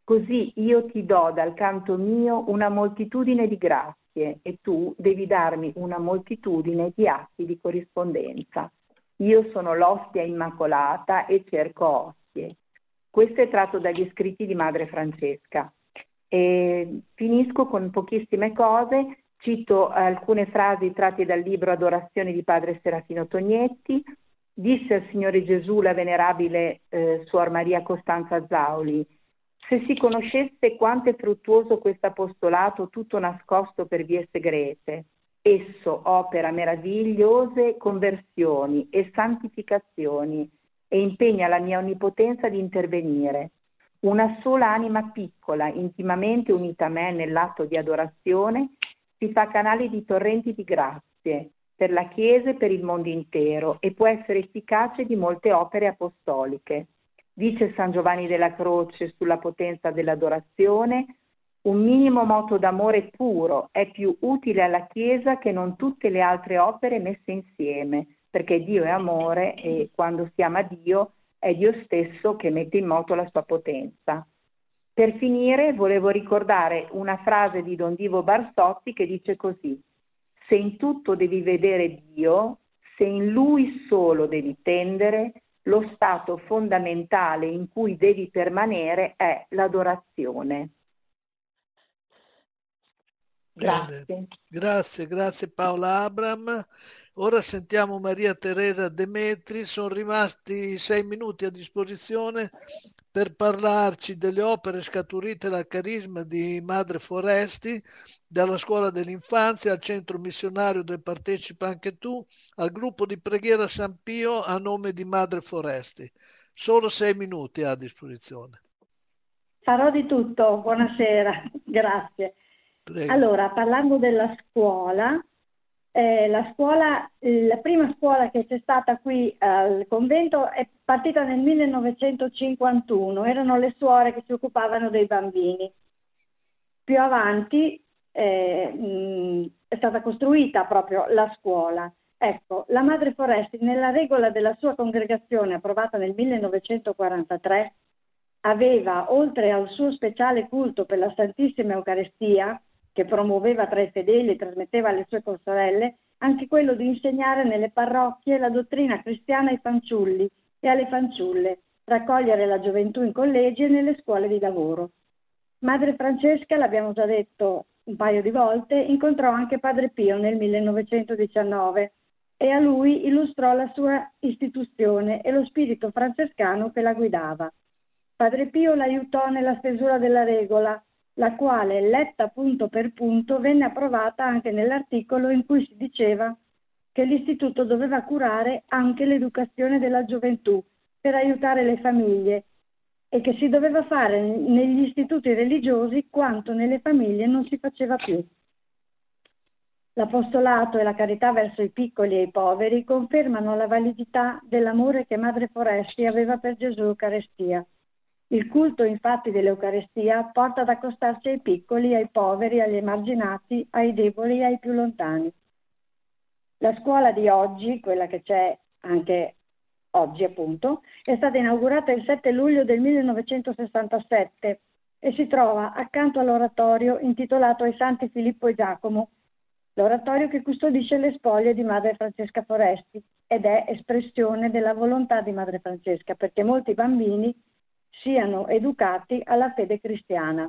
[SPEAKER 6] Così io ti do dal canto mio una moltitudine di grazie e tu devi darmi una moltitudine di atti di corrispondenza. Io sono l'ostia immacolata e cerco ostie. Questo è tratto dagli scritti di Madre Francesca. E finisco con pochissime cose, cito alcune frasi tratte dal libro Adorazioni di Padre Serafino Tognetti. Disse al Signore Gesù la venerabile Suor Maria Costanza Zauli: se si conoscesse quanto è fruttuoso questo apostolato tutto nascosto per vie segrete, esso opera meravigliose conversioni e santificazioni e impegna la mia onnipotenza di intervenire. Una sola anima piccola, intimamente unita a me nell'atto di adorazione, si fa canale di torrenti di grazie per la Chiesa e per il mondo intero e può essere efficace di molte opere apostoliche. Dice San Giovanni della Croce sulla potenza dell'adorazione: un minimo moto d'amore puro è più utile alla Chiesa che non tutte le altre opere messe insieme, perché Dio è amore e quando si ama Dio è Dio stesso che mette in moto la sua potenza. Per finire volevo ricordare una frase di Don Divo Barsotti che dice così: se in tutto devi vedere Dio, se in Lui solo devi tendere, lo stato fondamentale in cui devi permanere è l'adorazione. Grazie.
[SPEAKER 2] Grazie Paola Abram. Ora sentiamo Maria Teresa Demetri. Sono rimasti 6 minuti a disposizione per parlarci delle opere scaturite dal carisma di Madre Foresti, dalla scuola dell'infanzia al centro missionario dove partecipa anche tu, al gruppo di preghiera San Pio a nome di Madre Foresti. Solo 6 minuti a disposizione.
[SPEAKER 7] Farò di tutto, buonasera, grazie.
[SPEAKER 2] Prego.
[SPEAKER 7] Allora, parlando della scuola, la prima scuola che c'è stata qui al convento è partita nel 1951, erano le suore che si occupavano dei bambini. Più avanti è stata costruita proprio la scuola. Ecco, la Madre Foresti nella regola della sua congregazione approvata nel 1943 aveva, oltre al suo speciale culto per la Santissima Eucaristia, che promuoveva tra i fedeli e trasmetteva alle sue consorelle, anche quello di insegnare nelle parrocchie la dottrina cristiana ai fanciulli e alle fanciulle, raccogliere la gioventù in collegi e nelle scuole di lavoro. Madre Francesca, l'abbiamo già detto un paio di volte, incontrò anche Padre Pio nel 1919 e a lui illustrò la sua istituzione e lo spirito francescano che la guidava. Padre Pio l'aiutò nella stesura della regola, la quale, letta punto per punto, venne approvata anche nell'articolo in cui si diceva che l'istituto doveva curare anche l'educazione della gioventù per aiutare le famiglie e che si doveva fare negli istituti religiosi quanto nelle famiglie non si faceva più. L'apostolato e la carità verso i piccoli e i poveri confermano la validità dell'amore che Madre Foresti aveva per Gesù Eucaristia. Il culto infatti dell'Eucaristia porta ad accostarsi ai piccoli, ai poveri, agli emarginati, ai deboli e ai più lontani. La scuola di oggi, quella che c'è anche oggi appunto, è stata inaugurata il 7 luglio del 1967 e si trova accanto all'oratorio intitolato ai Santi Filippo e Giacomo, l'oratorio che custodisce le spoglie di Madre Francesca Foresti ed è espressione della volontà di Madre Francesca perché molti bambini siano educati alla fede cristiana.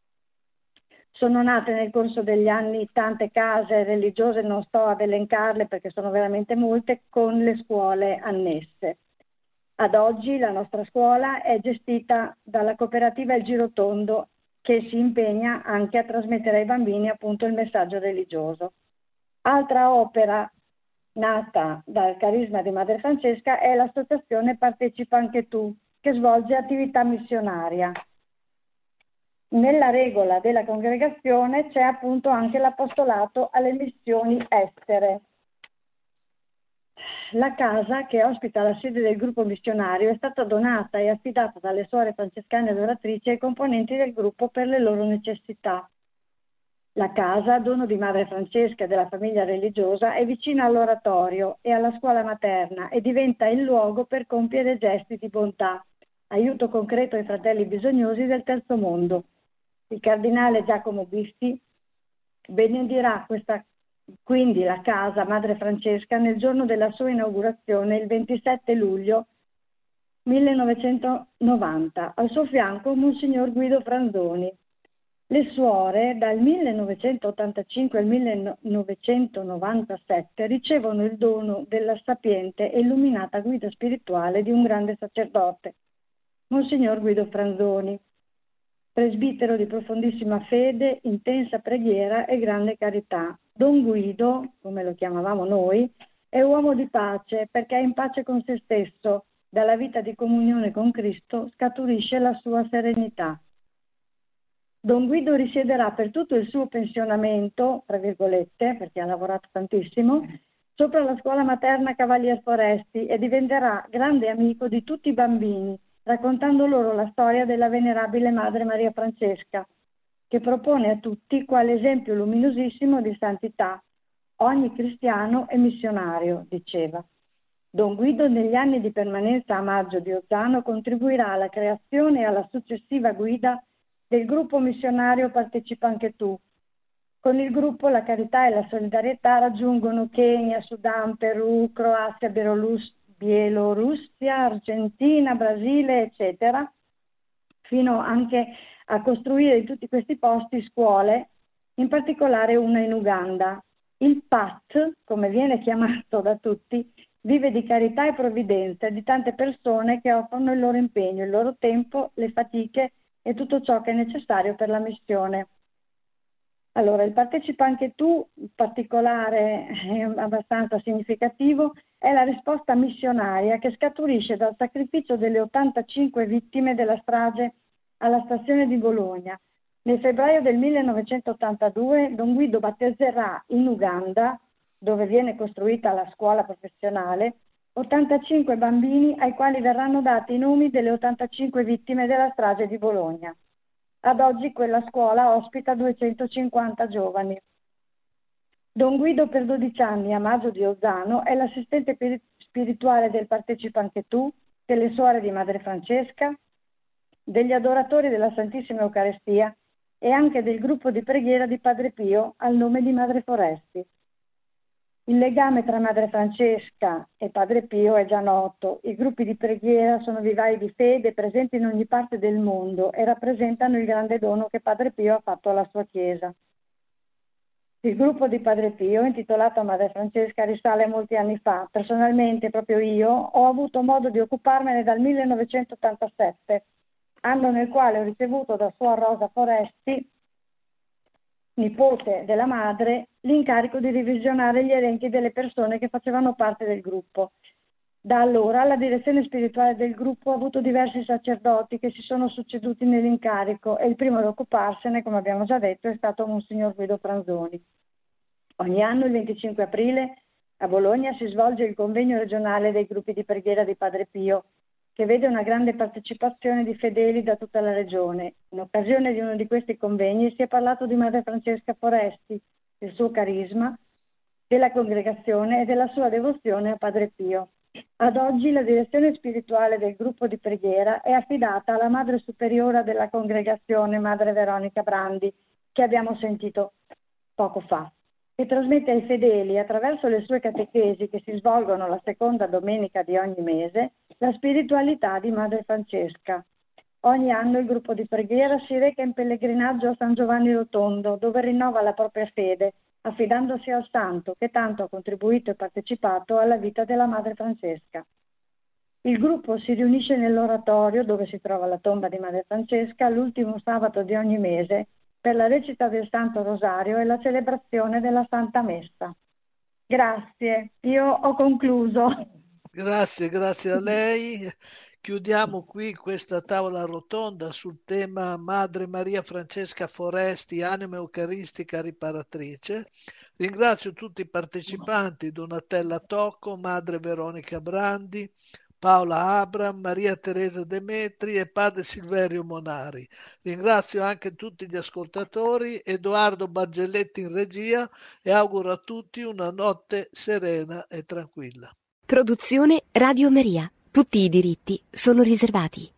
[SPEAKER 7] Sono nate nel corso degli anni tante case religiose, non sto ad elencarle perché sono veramente molte, con le scuole annesse. Ad oggi la nostra scuola è gestita dalla cooperativa Il Girotondo, che si impegna anche a trasmettere ai bambini appunto il messaggio religioso. Altra opera nata dal carisma di Madre Francesca è l'associazione Partecipa anche tu, che svolge attività missionaria. Nella regola della congregazione c'è appunto anche l'apostolato alle missioni estere. La casa che ospita la sede del gruppo missionario è stata donata e affidata dalle suore francescane adoratrici ai componenti del gruppo per le loro necessità. La casa, dono di Madre Francesca e della famiglia religiosa, è vicina all'oratorio e alla scuola materna e diventa il luogo per compiere gesti di bontà, aiuto concreto ai fratelli bisognosi del terzo mondo. Il cardinale Giacomo Biffi benedirà quindi la casa Madre Francesca nel giorno della sua inaugurazione, il 27 luglio 1990. Al suo fianco Monsignor Guido Franzoni. Le suore dal 1985 al 1997 ricevono il dono della sapiente e illuminata guida spirituale di un grande sacerdote, Monsignor Guido Franzoni, presbitero di profondissima fede, intensa preghiera e grande carità. Don Guido, come lo chiamavamo noi, è uomo di pace perché è in pace con se stesso. Dalla vita di comunione con Cristo scaturisce la sua serenità. Don Guido risiederà per tutto il suo pensionamento, tra virgolette, perché ha lavorato tantissimo, sopra la scuola materna Cavalier Foresti e diventerà grande amico di tutti i bambini, raccontando loro la storia della venerabile Madre Maria Francesca, che propone a tutti quale esempio luminosissimo di santità. Ogni cristiano è missionario, diceva. Don Guido negli anni di permanenza a Maggio di Ozzano contribuirà alla creazione e alla successiva guida del gruppo missionario Partecipa anche tu. Con il gruppo la carità e la solidarietà raggiungono Kenya, Sudan, Perù, Croazia, Bielorussia, Argentina, Brasile, eccetera, fino anche a costruire in tutti questi posti scuole, in particolare una in Uganda. Il PAT, come viene chiamato da tutti, vive di carità e provvidenza di tante persone che offrono il loro impegno, il loro tempo, le fatiche e tutto ciò che è necessario per la missione. Allora, il Partecipa anche tu, in particolare abbastanza significativo, è la risposta missionaria che scaturisce dal sacrificio delle 85 vittime della strage alla stazione di Bologna. Nel febbraio del 1982 Don Guido battezzerà in Uganda, dove viene costruita la scuola professionale, 85 bambini ai quali verranno dati i nomi delle 85 vittime della strage di Bologna. Ad oggi quella scuola ospita 250 giovani. Don Guido per 12 anni a Maggio di Ozzano è l'assistente spirituale del Partecipa anche tu, delle suore di Madre Francesca, degli adoratori della Santissima Eucaristia e anche del gruppo di preghiera di Padre Pio al nome di Madre Foresti. Il legame tra Madre Francesca e Padre Pio è già noto. I gruppi di preghiera sono vivai di fede presenti in ogni parte del mondo e rappresentano il grande dono che Padre Pio ha fatto alla sua Chiesa. Il gruppo di Padre Pio, intitolato a Madre Francesca, risale molti anni fa. Personalmente, proprio io, ho avuto modo di occuparmene dal 1987, anno nel quale ho ricevuto da Suor Rosa Foresti, nipote della madre, l'incarico di revisionare gli elenchi delle persone che facevano parte del gruppo. Da allora la direzione spirituale del gruppo ha avuto diversi sacerdoti che si sono succeduti nell'incarico e il primo ad occuparsene, come abbiamo già detto, è stato Monsignor Guido Franzoni. Ogni anno, il 25 aprile, a Bologna si svolge il convegno regionale dei gruppi di preghiera di Padre Pio, che vede una grande partecipazione di fedeli da tutta la regione. In occasione di uno di questi convegni si è parlato di Madre Francesca Foresti, del suo carisma, della congregazione e della sua devozione a Padre Pio. Ad oggi la direzione spirituale del gruppo di preghiera è affidata alla Madre Superiora della congregazione, Madre Veronica Brandi, che abbiamo sentito poco fa, e trasmette ai fedeli, attraverso le sue catechesi che si svolgono la seconda domenica di ogni mese, la spiritualità di Madre Francesca. Ogni anno il gruppo di preghiera si reca in pellegrinaggio a San Giovanni Rotondo, dove rinnova la propria fede, affidandosi al santo che tanto ha contribuito e partecipato alla vita della Madre Francesca. Il gruppo si riunisce nell'oratorio, dove si trova la tomba di Madre Francesca, l'ultimo sabato di ogni mese, per la recita del Santo Rosario e la celebrazione della Santa Messa. Grazie, io ho concluso.
[SPEAKER 2] Grazie a lei. Chiudiamo qui questa tavola rotonda sul tema Madre Maria Francesca Foresti, anima eucaristica riparatrice. Ringrazio tutti i partecipanti, Donatella Tocco, Madre Veronica Brandi, Paola Abram, Maria Teresa Demetri e Padre Silverio Monari. Ringrazio anche tutti gli ascoltatori, Edoardo Bargelletti in regia e auguro a tutti una notte serena e tranquilla.
[SPEAKER 1] Produzione Radio Maria. Tutti i diritti sono riservati.